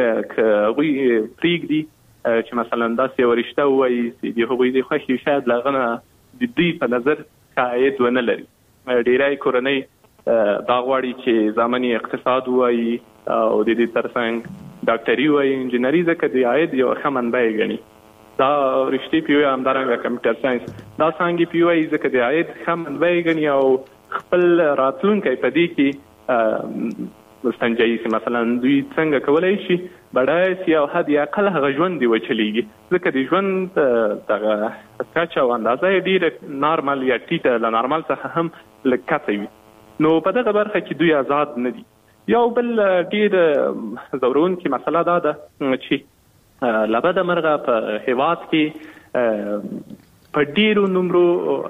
پرېږدي چې مثلا داسې یو رشته ووایي چې د هغوی د خوښې شاید له هغه نه د دوی په نظر عاید ونه لري. ډېری کورنۍ دا غواړي چې زامن یې اقتصاد ووایي او د دې ترڅنګ ډاکټري ووایي، انجینري، ځکه د عاید یو ښه منبع یې ګڼي. دا رشتې پې وایي، همدارنګه کمپیوټر ساینس، دا څانګې پې وایي ځکه د عاید ښه منبع یې ګڼي او خپل راتلونکی په دې کې مستنجي چې مثلا دوی څنګه کولای شي بډای سي او حد اقل هغه ژوند دی وچلیږي، ځکه د ژوند دغه کچه او اندازه ډیره نارمل یا ټیټه له نارمل څخه هم لکته وي. نو په دغه برخه کې دوی آزاد نه دي. یو بل ډیر زورونکې مسله دا ده چې لبد مرغه په هیواد کې په ډیرو نمرو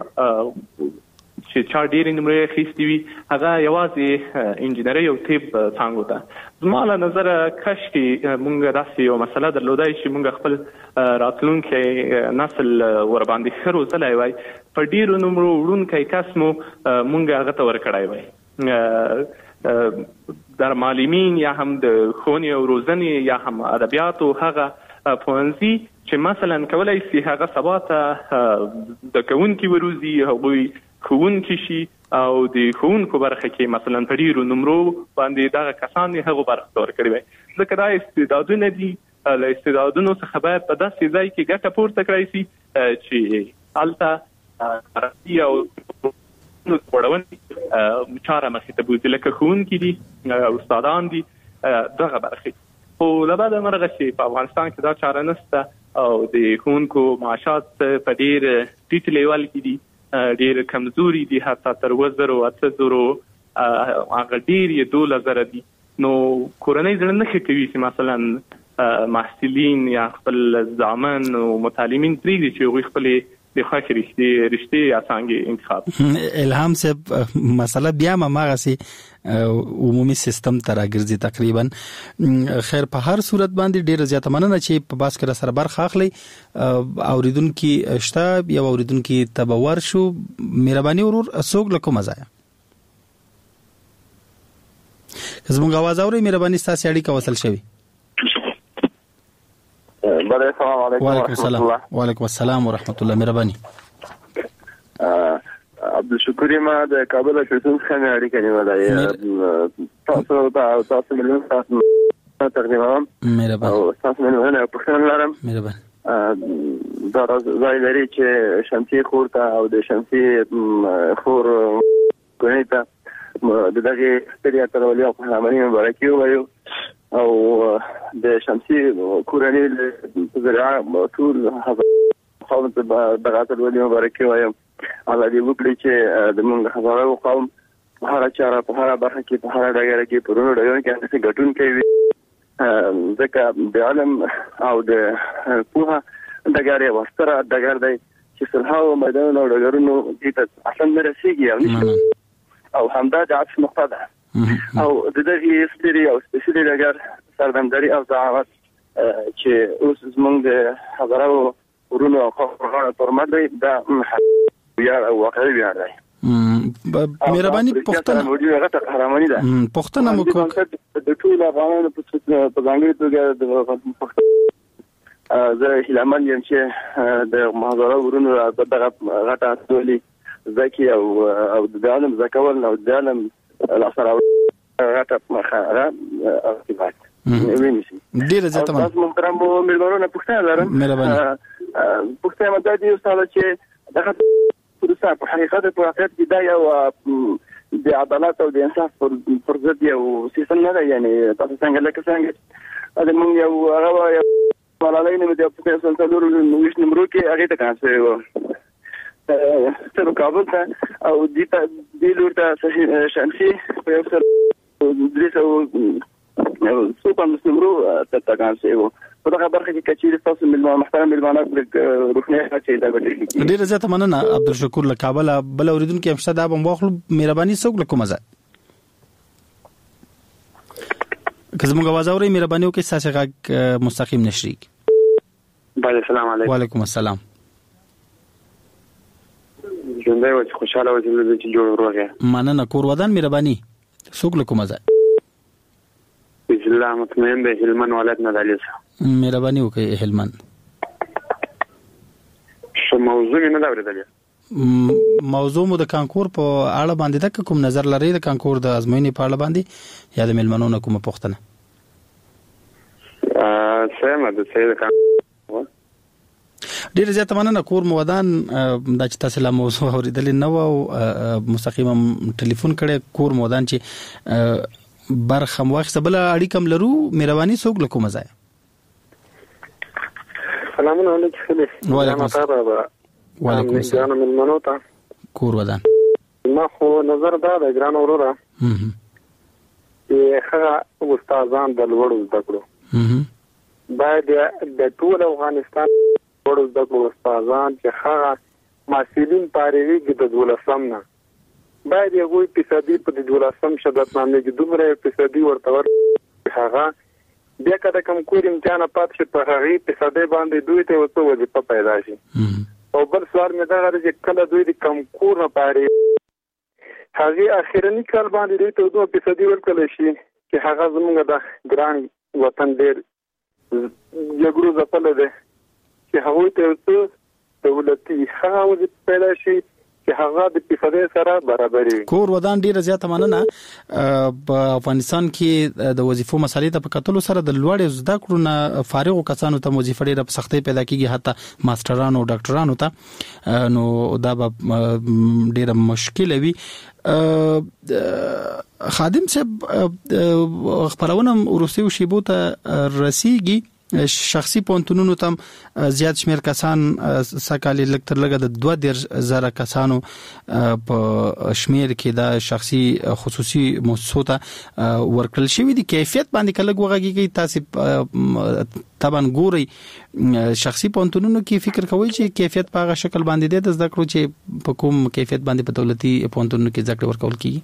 چې چا ډېرې نمرې اخیستې وي هغه یوازې انجینري او طب څانګو ته. زما له نظره کاشکې موږ داسې یو مسله درلودای چې موږ خپل راتلونکی نسل ورباندې ښه روزلی وای، په ډېرو نمرو وړونکی کس مو موږ هغه ته ورکړی وای. در معلمین یا هم د ښوونې او روزنې یا هم ادبیاتو هغه پوهنځي چې مثلا کولی شي هغه سبا ته د کوونکي وروزي، هغوی ښوونکي شي او د ښوونکو برخه کې مثلا په ډېرو نمرو باندې دغه کسان یې هغو برخه ته ورکړي وای. ځکه دا استعدادونه دي، له استعدادونو څخه باید په داسې ځای کې ګټه پورته کړی شي چې هلته عربي او غوړونې چاره مخې ته بوځي، لکه ښوونکي دي، استادان دي، دغه برخې. خو له بده مرغه چې په افغانستان کې دا چاره نشته او د ښوونکو معاشات په ډېر ټیټ لیول کې دي، ډېر کمزوري دي، حتی تر 2000 هغه ډېر یې 2000 دي. نو کورنۍ زړه نه ښه کوي چې مثلا محصلین یا خپل زامن او متعلمین پرېږدي چې هغوی خپلې د خوښې رشتې یا څانګې انتخاب. الهام صاحب مسله بیا هم هماغسې عمومي سیستم ته راګرځي تقریبا. خیر په هر صورت باندې ډېره زیاته مننه چې په بحث کې راسره برخه اخلئ. اوریدونکي شته، یو اوریدونکي ته به ورشو. مهرباني ورور څوک له کومه ځایه؟ که زموږ اواز اورئ مهرباني ستاسې اړیکه وصل شوي. السلام علیکم ورحمۃ اللہ. وعلیکم السلام ورحمۃ اللہ. مهرباني. عبدالشکور ما د کابل شتون څخه اړیکه نیولای. تاسو مليون تاسو تقریبا مهرباني. تاسو مليون په خیر لرم. مهرباني. دا ځای لري چې شمسي خور ته او د شمسي خور کوي ته د دغه ستړیا ترولې او قهرماني مبارکي وایو او د شمسي کورنۍ د زراعت ټول قوم ته دغه ترولې مبارکي وایو الله دې وکړي چې د موږ هزارو قوم په هر چاره په هر برخه کې په هر ډګر کې پرونو ډګر کې څه ګټون کوي ځکه د علم او د پوهه ډګر یې وستره ډګر دی چې سلهاو میدان او ډګرونو دې ته اصلا نه رسیږي او همدا د عطف نقطه ده او د دغه ستړي او سپیشلي ډګر سردمداري او دعوت چې اوس زمونږ د هزارو ورونو او خبرونه ترمن دی دا یا واقعي ویار دی مهرباني پښتنه مو کوم د ټول افغانانو په ځانګړي توګه د زه هیلمن یم چې د هزارو ورونو دغه غټه ټولي زکی او د عالم زکول او د عالم الاثر غټه مخاره او اتباعات ډیره زیاته محترم ملګرو پښتنه لرم پښتنه مده دي استاد چې دغه پروسه په حقیقت په واقعیت کې دا یو د عدالت او د انصاف پر ضد یو سیستم نه دی یعنی تاسو څنګه لکه څنګه د موږ یو هغه ولالای نه د په سلطنت نوښت نمبر کې هغه ته کانسه تر کابل ته او د لورته شمسي په یو سر دریسو سوپر مسلمرو ته کانسه په دغه برخه کې کچېری تاسو محترم ملمانات روحني چې دا وړي ډیره زیاته مننه عبدالشکور له کابل بل اوریدونکو همشته دا بم واخلو مهرباني څوک له کومه ځای که زموږ आवाज اوري مهرباني وکړئ تاسو غږ مستقیم نشریک بله السلام علیکم وعلیکم السلام ژوندۍ و چې خوشاله و چې جوړ وروغه مننه کور ودان مهرباني څوک له کومه ځای بسم الله مطمئن به هلمن ولادت ندالیسه مهرباني وکړئ هلمن شو موضوع نه دا ورته موضوع مو د کانکور په اړه باندې د کوم نظر لري د کانکور د ازموینې په اړه باندې یا د ملمنونو کومه پوښتنه سمه د سید کانکور ډیر زیاته مننه کور مودان د چې تاسو له موضوع اوریدل نه او مستقیما ټلیفون کړي کور مودان چې برخم واخصه بل اړیکم لرو مهرباني څوک له کومه ځای سلامونه علیکم وعلیکم السلام وعلیکم السلام ملمنو ته کور ودان ما خو نظر دا د ګران اورورا چې هغه استادان د لوړو زده کړو باید د ټول افغانستان لوړو زده کړو استادان چې هغه مسؤلین پاروي کې د دولسم نه باید یو فیصدي په دولسم شهادتنامه کې دومره فیصدي ورته هغه بیا کله کوم کور امتحان پات شي په هغه فیصدي باندې دوی ته وڅو وظیفه پیدا شي او بل سوال مې دا غواړي چې کله دوی د کم کور نه پاره هغه اخیرنی کال باندې دوی ته 2% ورکړل شي چې هغه زموږ د ګران وطن ډېر یګرو ځپل دي چې هغه ته دولتي هغه پیدا شي چې هغه د پیفدې سره برابرې کور ودان ډیره زیاته مننه په افغانستان کې د وظیفو مسالې ته په کتلو سره د لوړ زده کړو نه فارغ کسانو ته وظیفه ډیره په سختۍ پیدا کیږي حتی ماسترانو او ډاکټرانو ته نو دا به ډیره مشکل وي خادم صاحب خبرونه ورسېو شیبو ته رسیږي شخصي پونتونونو تم زیات شمیر کسان سکالي لکتر لګه د 2000 کسانو په شمیر کې دا شخصي خصوصي مؤسسو ته ورکل شوی دي کیفیت باندې کله غوږی تاسو طبعا ګوري شخصي پونتونونو کې فکر کوي چې کیفیت په هغه شکل باندې د زده کړو چې په کوم کیفیت باندې په دولتي پونتونونو کې زده کړه ورکول کیږي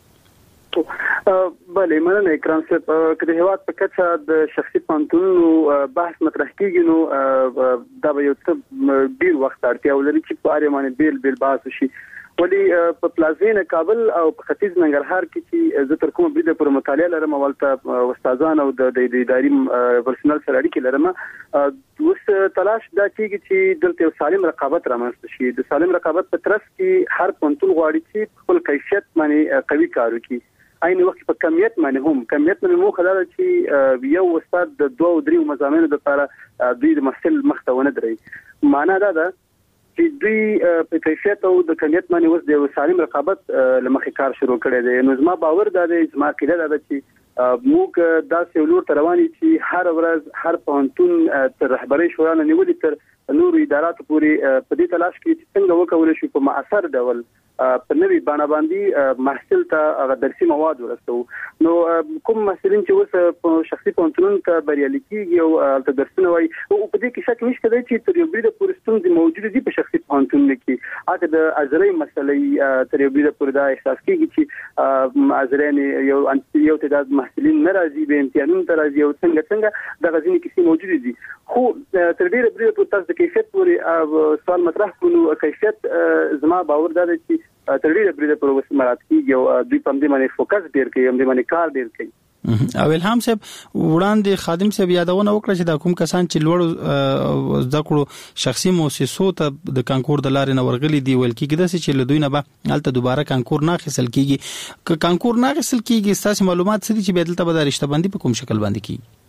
بله مننه اکرام صاحب کله هیواد په کچه د شخصي پانتونو بحث مطرح کیږي نو دا به یو څه ډیر وخت اړتیا ولري چې په اړه باندې بیل بحث شي ولی په پلازمینه کابل او په ختیځ ننګرهار کې چې زه تر کومه بریده پر مطالعه لرم ولته استادان او د اداري پرسنل سره اړیکې لرم اوس تلاش دا کیږي چې دلته سالم رقابت رامنځته شي د سالم رقابت په ترڅ کې هر پونتون غواړي چې خپل کیفیت باندې قوي کار وکړي عین وخت په کمیت باندې مو خدای چې یو استاد د 2-3 مضامینو لپاره دوی د محصل مختونه دري معنا دا ده چې دوی په کیفیت او د کمیت باندې اوس د سالم رقابت لمخې کار شروع کړي دي. نو زما باور دا دی زما کېده دا چې موږ داسې ولور ترواني چې هر ورځ هر پوهنتون تر رهبري شورا نه نیولې تر نور ادارات پورې په دې تلاش کې چې څنګه وکول شي په مؤثر ډول په نوې باندې باندې محصل ته درسي مواد ورسو. نو کوم محصلین چې اوس په شخصي پوهنتون ته بریالي کیږي او ته درسونه وایي او په دې کې شک نشته چې تر یو بریده پورې ستونزې موجوده دي په شخصي پوهنتون کې. اته د اجرای مسلې تر یو بریده پورې دا احساس کیږي چې اجرین یو تعداد محصلین ناراضي به امتحانونو ته راځي او څنګه د غزنی کې موجوده دي. خو تر ډیره بریده په تاسو د کیفیت پورې سوال مطرح کړو. کیفیت زما باور دا دی چې تر ډیره بریده پر وسه مراد کیږي او دوی په دې باندې فوکس ډیر کوي هم دې باندې کار ډیر کوي. او الهام صاحب وړاندې خادم صاحب یادونه وکړه چې دا کوم کسان چې لوړ زده کړو شخصي مؤسسو ته د کانکور د لارې نه ورغلي دي ویل کېږي چې له دوی نه به هلته دوباره کانکور نه اخیستل کیږي. که کانکور نه اخیستل کیږي ستاسو معلومات څه دي چې بدلته به د رشته بندي په کوم شکل باندې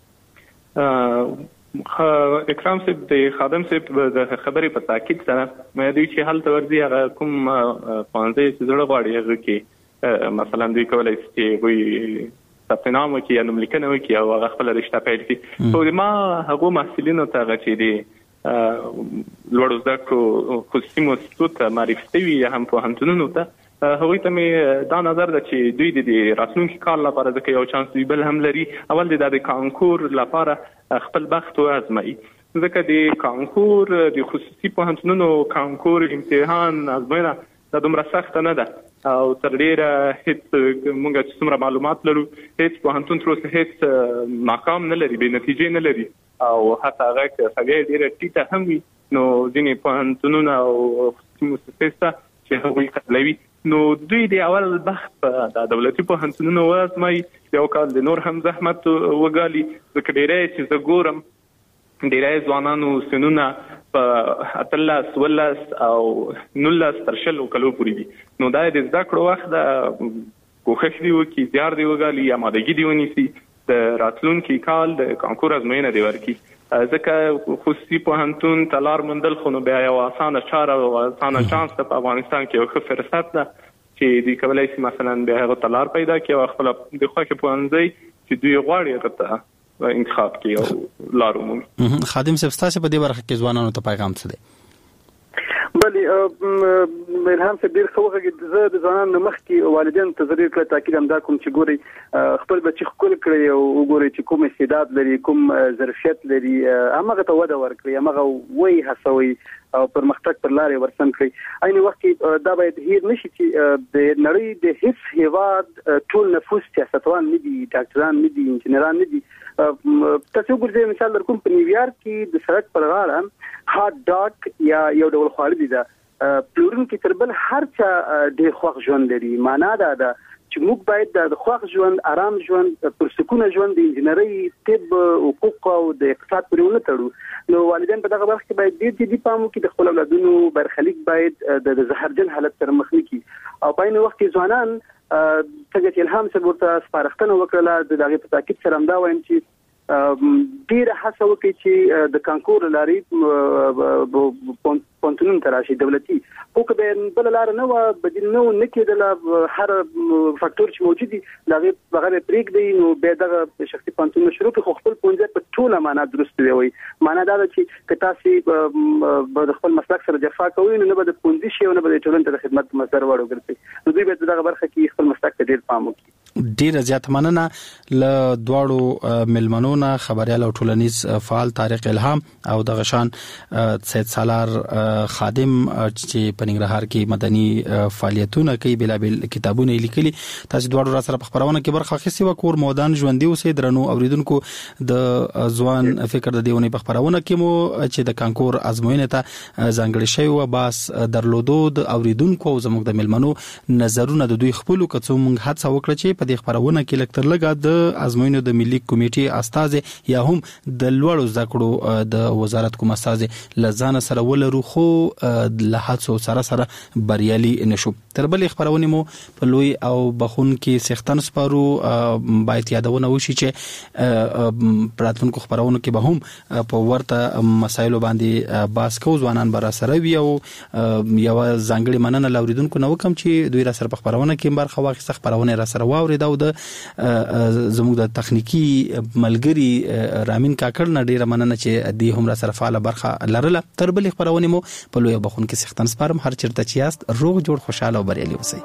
کیږي؟ اکرام صاحب د خادم صاحب د خبرې په تاکید سره مې دوی چې حالت ورځي هغه کوم پانځه چې زړه غواړي هغه کې مثلا دوی کولای شي چې وي ثبت نام وکړي یا نوم لیکنه وکړي او هغه خپل رشته پیل کړي. خو ما هغه محصلینو ته هغه چې دي لوړ زده کړو خصوصي مؤسسو ته معرفي شوي یا هم پوهنتونونو ته هغوی ته مې دا نظر ده چې دوی د راتلونکي کال لپاره ځکه یو چانس دوی بل هم لري اول د کانکور لپاره خپل بخت وازمایي. ځکه د کانکور د خصوصي پوهنتونونو کانکور امتحان ازموینه دا دومره سخت نه ده او تر ډیره هیڅ موږ چې څومره معلومات لرو هیڅ پوهنتون تر اوسه هیڅ ناکام نه لري بې نتیجې نه لري او حتی هغه سویه ډیره ټیټه هم وي نو ځینې پوهنتونونه او خصوصي مؤسسې چې هغوی قبلوي نو دوی د اول بخت د دولتي پوهنتونونو وازمایي یو کال د نور هم زحمت وګالي. ځکه ډیری چې زه ګورم ډیری ځوانانو سنونه په 18 او 19 تر 20 کلو پورې دي نو دا د زده کړو وخت د کوښښ دی وکړي زیار دی وګالي آمادګي دی ونیسي د راتلونکي کال د کانکور ازموینه دی ورکړي. ځکه خصوصي پوهنتون تلار مندل خو نو بیا یو اسانه چاره او اسانه چانس په افغانستان کې یو ښه فرصت ده چې دوی کولای شي مثلا بیا هغه تلار پیدا کړي او خپل د خوښه پوهنځي چې دوی غواړي هغه انتخاب کړي او لار ومومي. خادم صاحب تاسو په دې برخه کې ځوانانو ته پیغام څه دی؟ بلی الهام صاحب ډیر ښه وغږېد. زه د ځوانانو مخ کې والدین ته ضروري کړه تاکید هم دا کوم چې ګوري خپل بچي ښکل کړي او وګوري چې کوم استعداد لري کوم ظرفیت لري هغه ته وده ورکړي هغه وایي هڅوي او پرمختګ پر لارې ورسم کړي. عین وخت کې دا باید هیر نشي چې د نړۍ د هیڅ هیواد ټول نفوس سیاستوان نه دي ډاکټران نه دي انجنیران نه دي. تاسو ګورئ مثال درکوم په نیویارک کې د سړک پر غاړه هات ډاګ یا یو ډول خواړه دي دا پلورون کې تر بل هر چا ډېر خوښ ژوند لري. معنا دا ده چې موږ باید د خوښ ژوند آرام ژوند پرسکونه ژوند د انجنیري طب حقوق او د اقتصاد پورې ونه تړو. نو والدین په دغه برخه کې باید ډېر جدي پام وکړي د خپل اولادونو برخلیک باید د زهرجن حالت سره مخ نه کړي او په عین وخت کې ځوانان څنګه چې الهام صاحب ورته سپارښتنه وکړه د هغې په تاکید سره همدا وایم چې ډیره هڅه وکړي چې د کانکور لارې پوهنتونونو ته راشي دولتي خو که به بله لاره نه وه بدیل نه کېدله هر فاکتور چې موجود دي د هغې هغه به پرېږدئ نو بیا دغه شخصي پوهنتونونه شروع کړي خو خپل پوهنځی په ټوله معنا درست وي. معنا دا ده چې که تاسې به د خپل مسلک سره جفا کوئ نو نه به د پوهنځي شي او نه به د ټولنې ته د خدمت مصدر وړ وګرځئ. نو دوی باید دغه برخه کې خپل مسلک ته ډېر پام وکړي. ډیره زیاته مننه له دواړو ملمنو خبريال او ټولنیز فعال طارق الهام او د غشان سید سالار خادم چې په ننګرهار کې مدني فعالیتونه کوي بلابل کتابونه لیکلي. تاسو دواړو را سره په خبرونه کې برخه اخیستې و کور مودان ژوندۍ اوسې درنو اوریدونکو د ځوان فکر د دیونه په خبرونه کې مو چې د کانکور ازموینې ته ځانګړي شوی و باس درلودو د اوریدونکو او زموږ د ملمنو نظرونه د دوی خپل کڅو موږ هڅه وکړه چې په دې خبرونه کې لکتر لګا د ازموینو د ملي کمیټې استاد یا هم د لوړو زده کړو د وزارت کوم استاد لزان سره ولرو خو له هڅو سره بریالي نشو. تر بل خبرونه مو په لوی او بخون کې سختن سپارو باید یادونه وشي چې پراتونکو خبرونه کې به هم په ورته مسایلو باندې باس کو ځوانان بر سره وی او یو ځانګړي مننه لوریدونکو نو کوم چې دوی را سره په خبرونه کې برخه واخیسته خبرونه را سره واوري دا د زموږ د تخنیکی ملګری رامین کاکړ نه ډیره مننه چې دی هم را سره فعال برخه لرله. تر بل خبرونه مو په لوی بخون کې سختن سپارم. هر چیرته چې یاست روغ جوړ خوشاله او بریالي اوسئ.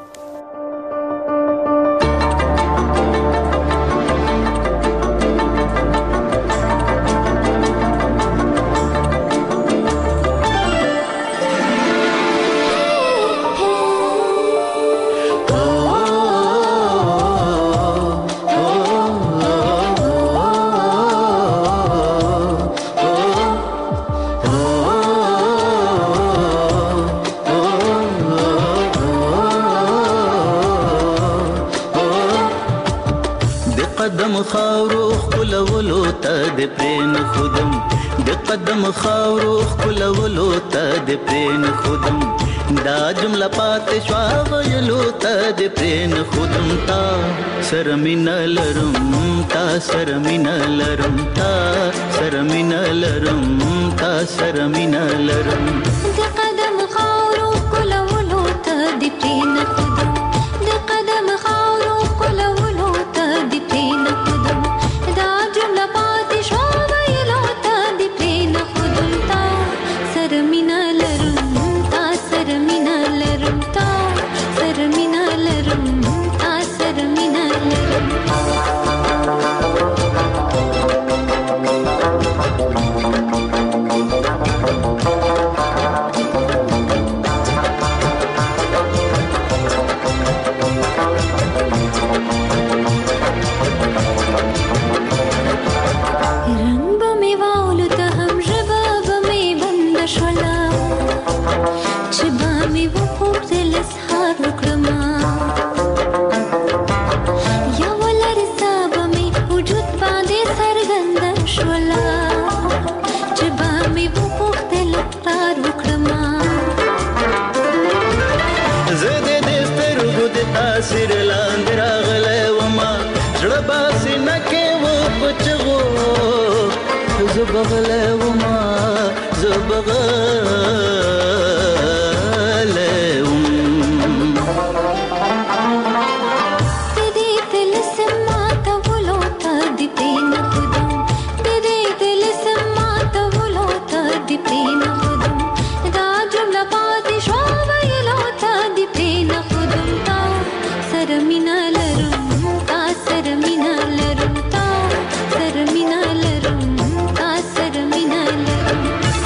خاورو خلولو ته د پرین خودم د قدم خاورو خلولو ته د پرین خودم دا جمله پاتې شو ویلو ته د پرین خودم تا سرمین لرم تا سرمین لرم تا سرمین لرم تا سرمین لرم د قدم خاورو خلولو ته د پرین خودم د قدم خاورو خلولو ته د پرین سر لاندې راغلی وما زړه باسي نکې و پچغو زه بغلی وما زه بغلی وم دې تلسم ماته ولو ته دې پرېن خودم دې تلسم ماته ولو ته دې پرېن خودم دا جمله پاتې شو ویلو ته دې پرېن خودم تا سرمینا لرم تا سرمینا لرم تا سرمینا لرم تا سرمینا لرم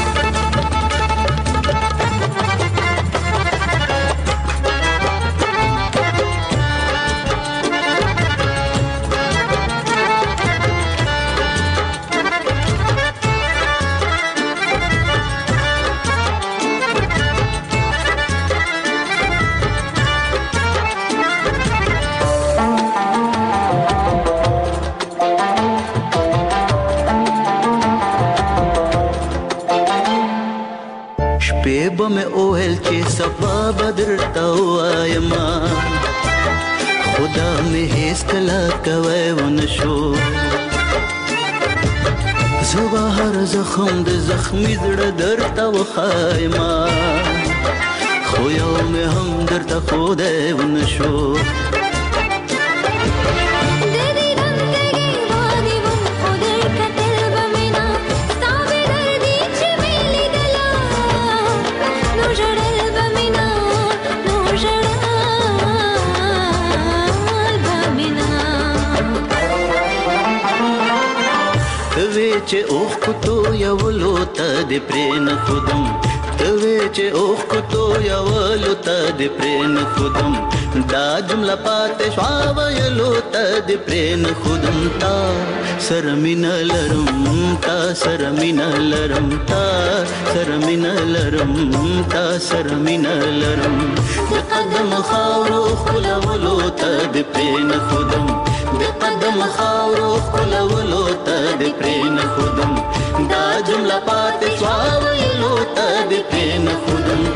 شپې به مې اوهل چې صفا بدر ته وایما خدا مې هیڅ کله کوی ونه شو زه به هر زخم د زخمي زړه درته وښایما خو یو مې هم درته ښودی ونه شو چې اوخ کو تو یو لوته د پرین خودم دوی چې اوخ کوتو یولو ته د پرین خودم دا جمله پاتې شوا ویلو ته د پرین خودم تا سرمین لرم تا سرمین لرم تا سرمین لرم تا سرمین لرم د قدم خاورو خلولو ته د پرین خودم د قدم خاورو خلولو ته د پرین خودم دا جمله پاتې شوا ویلو ته د پرین خودم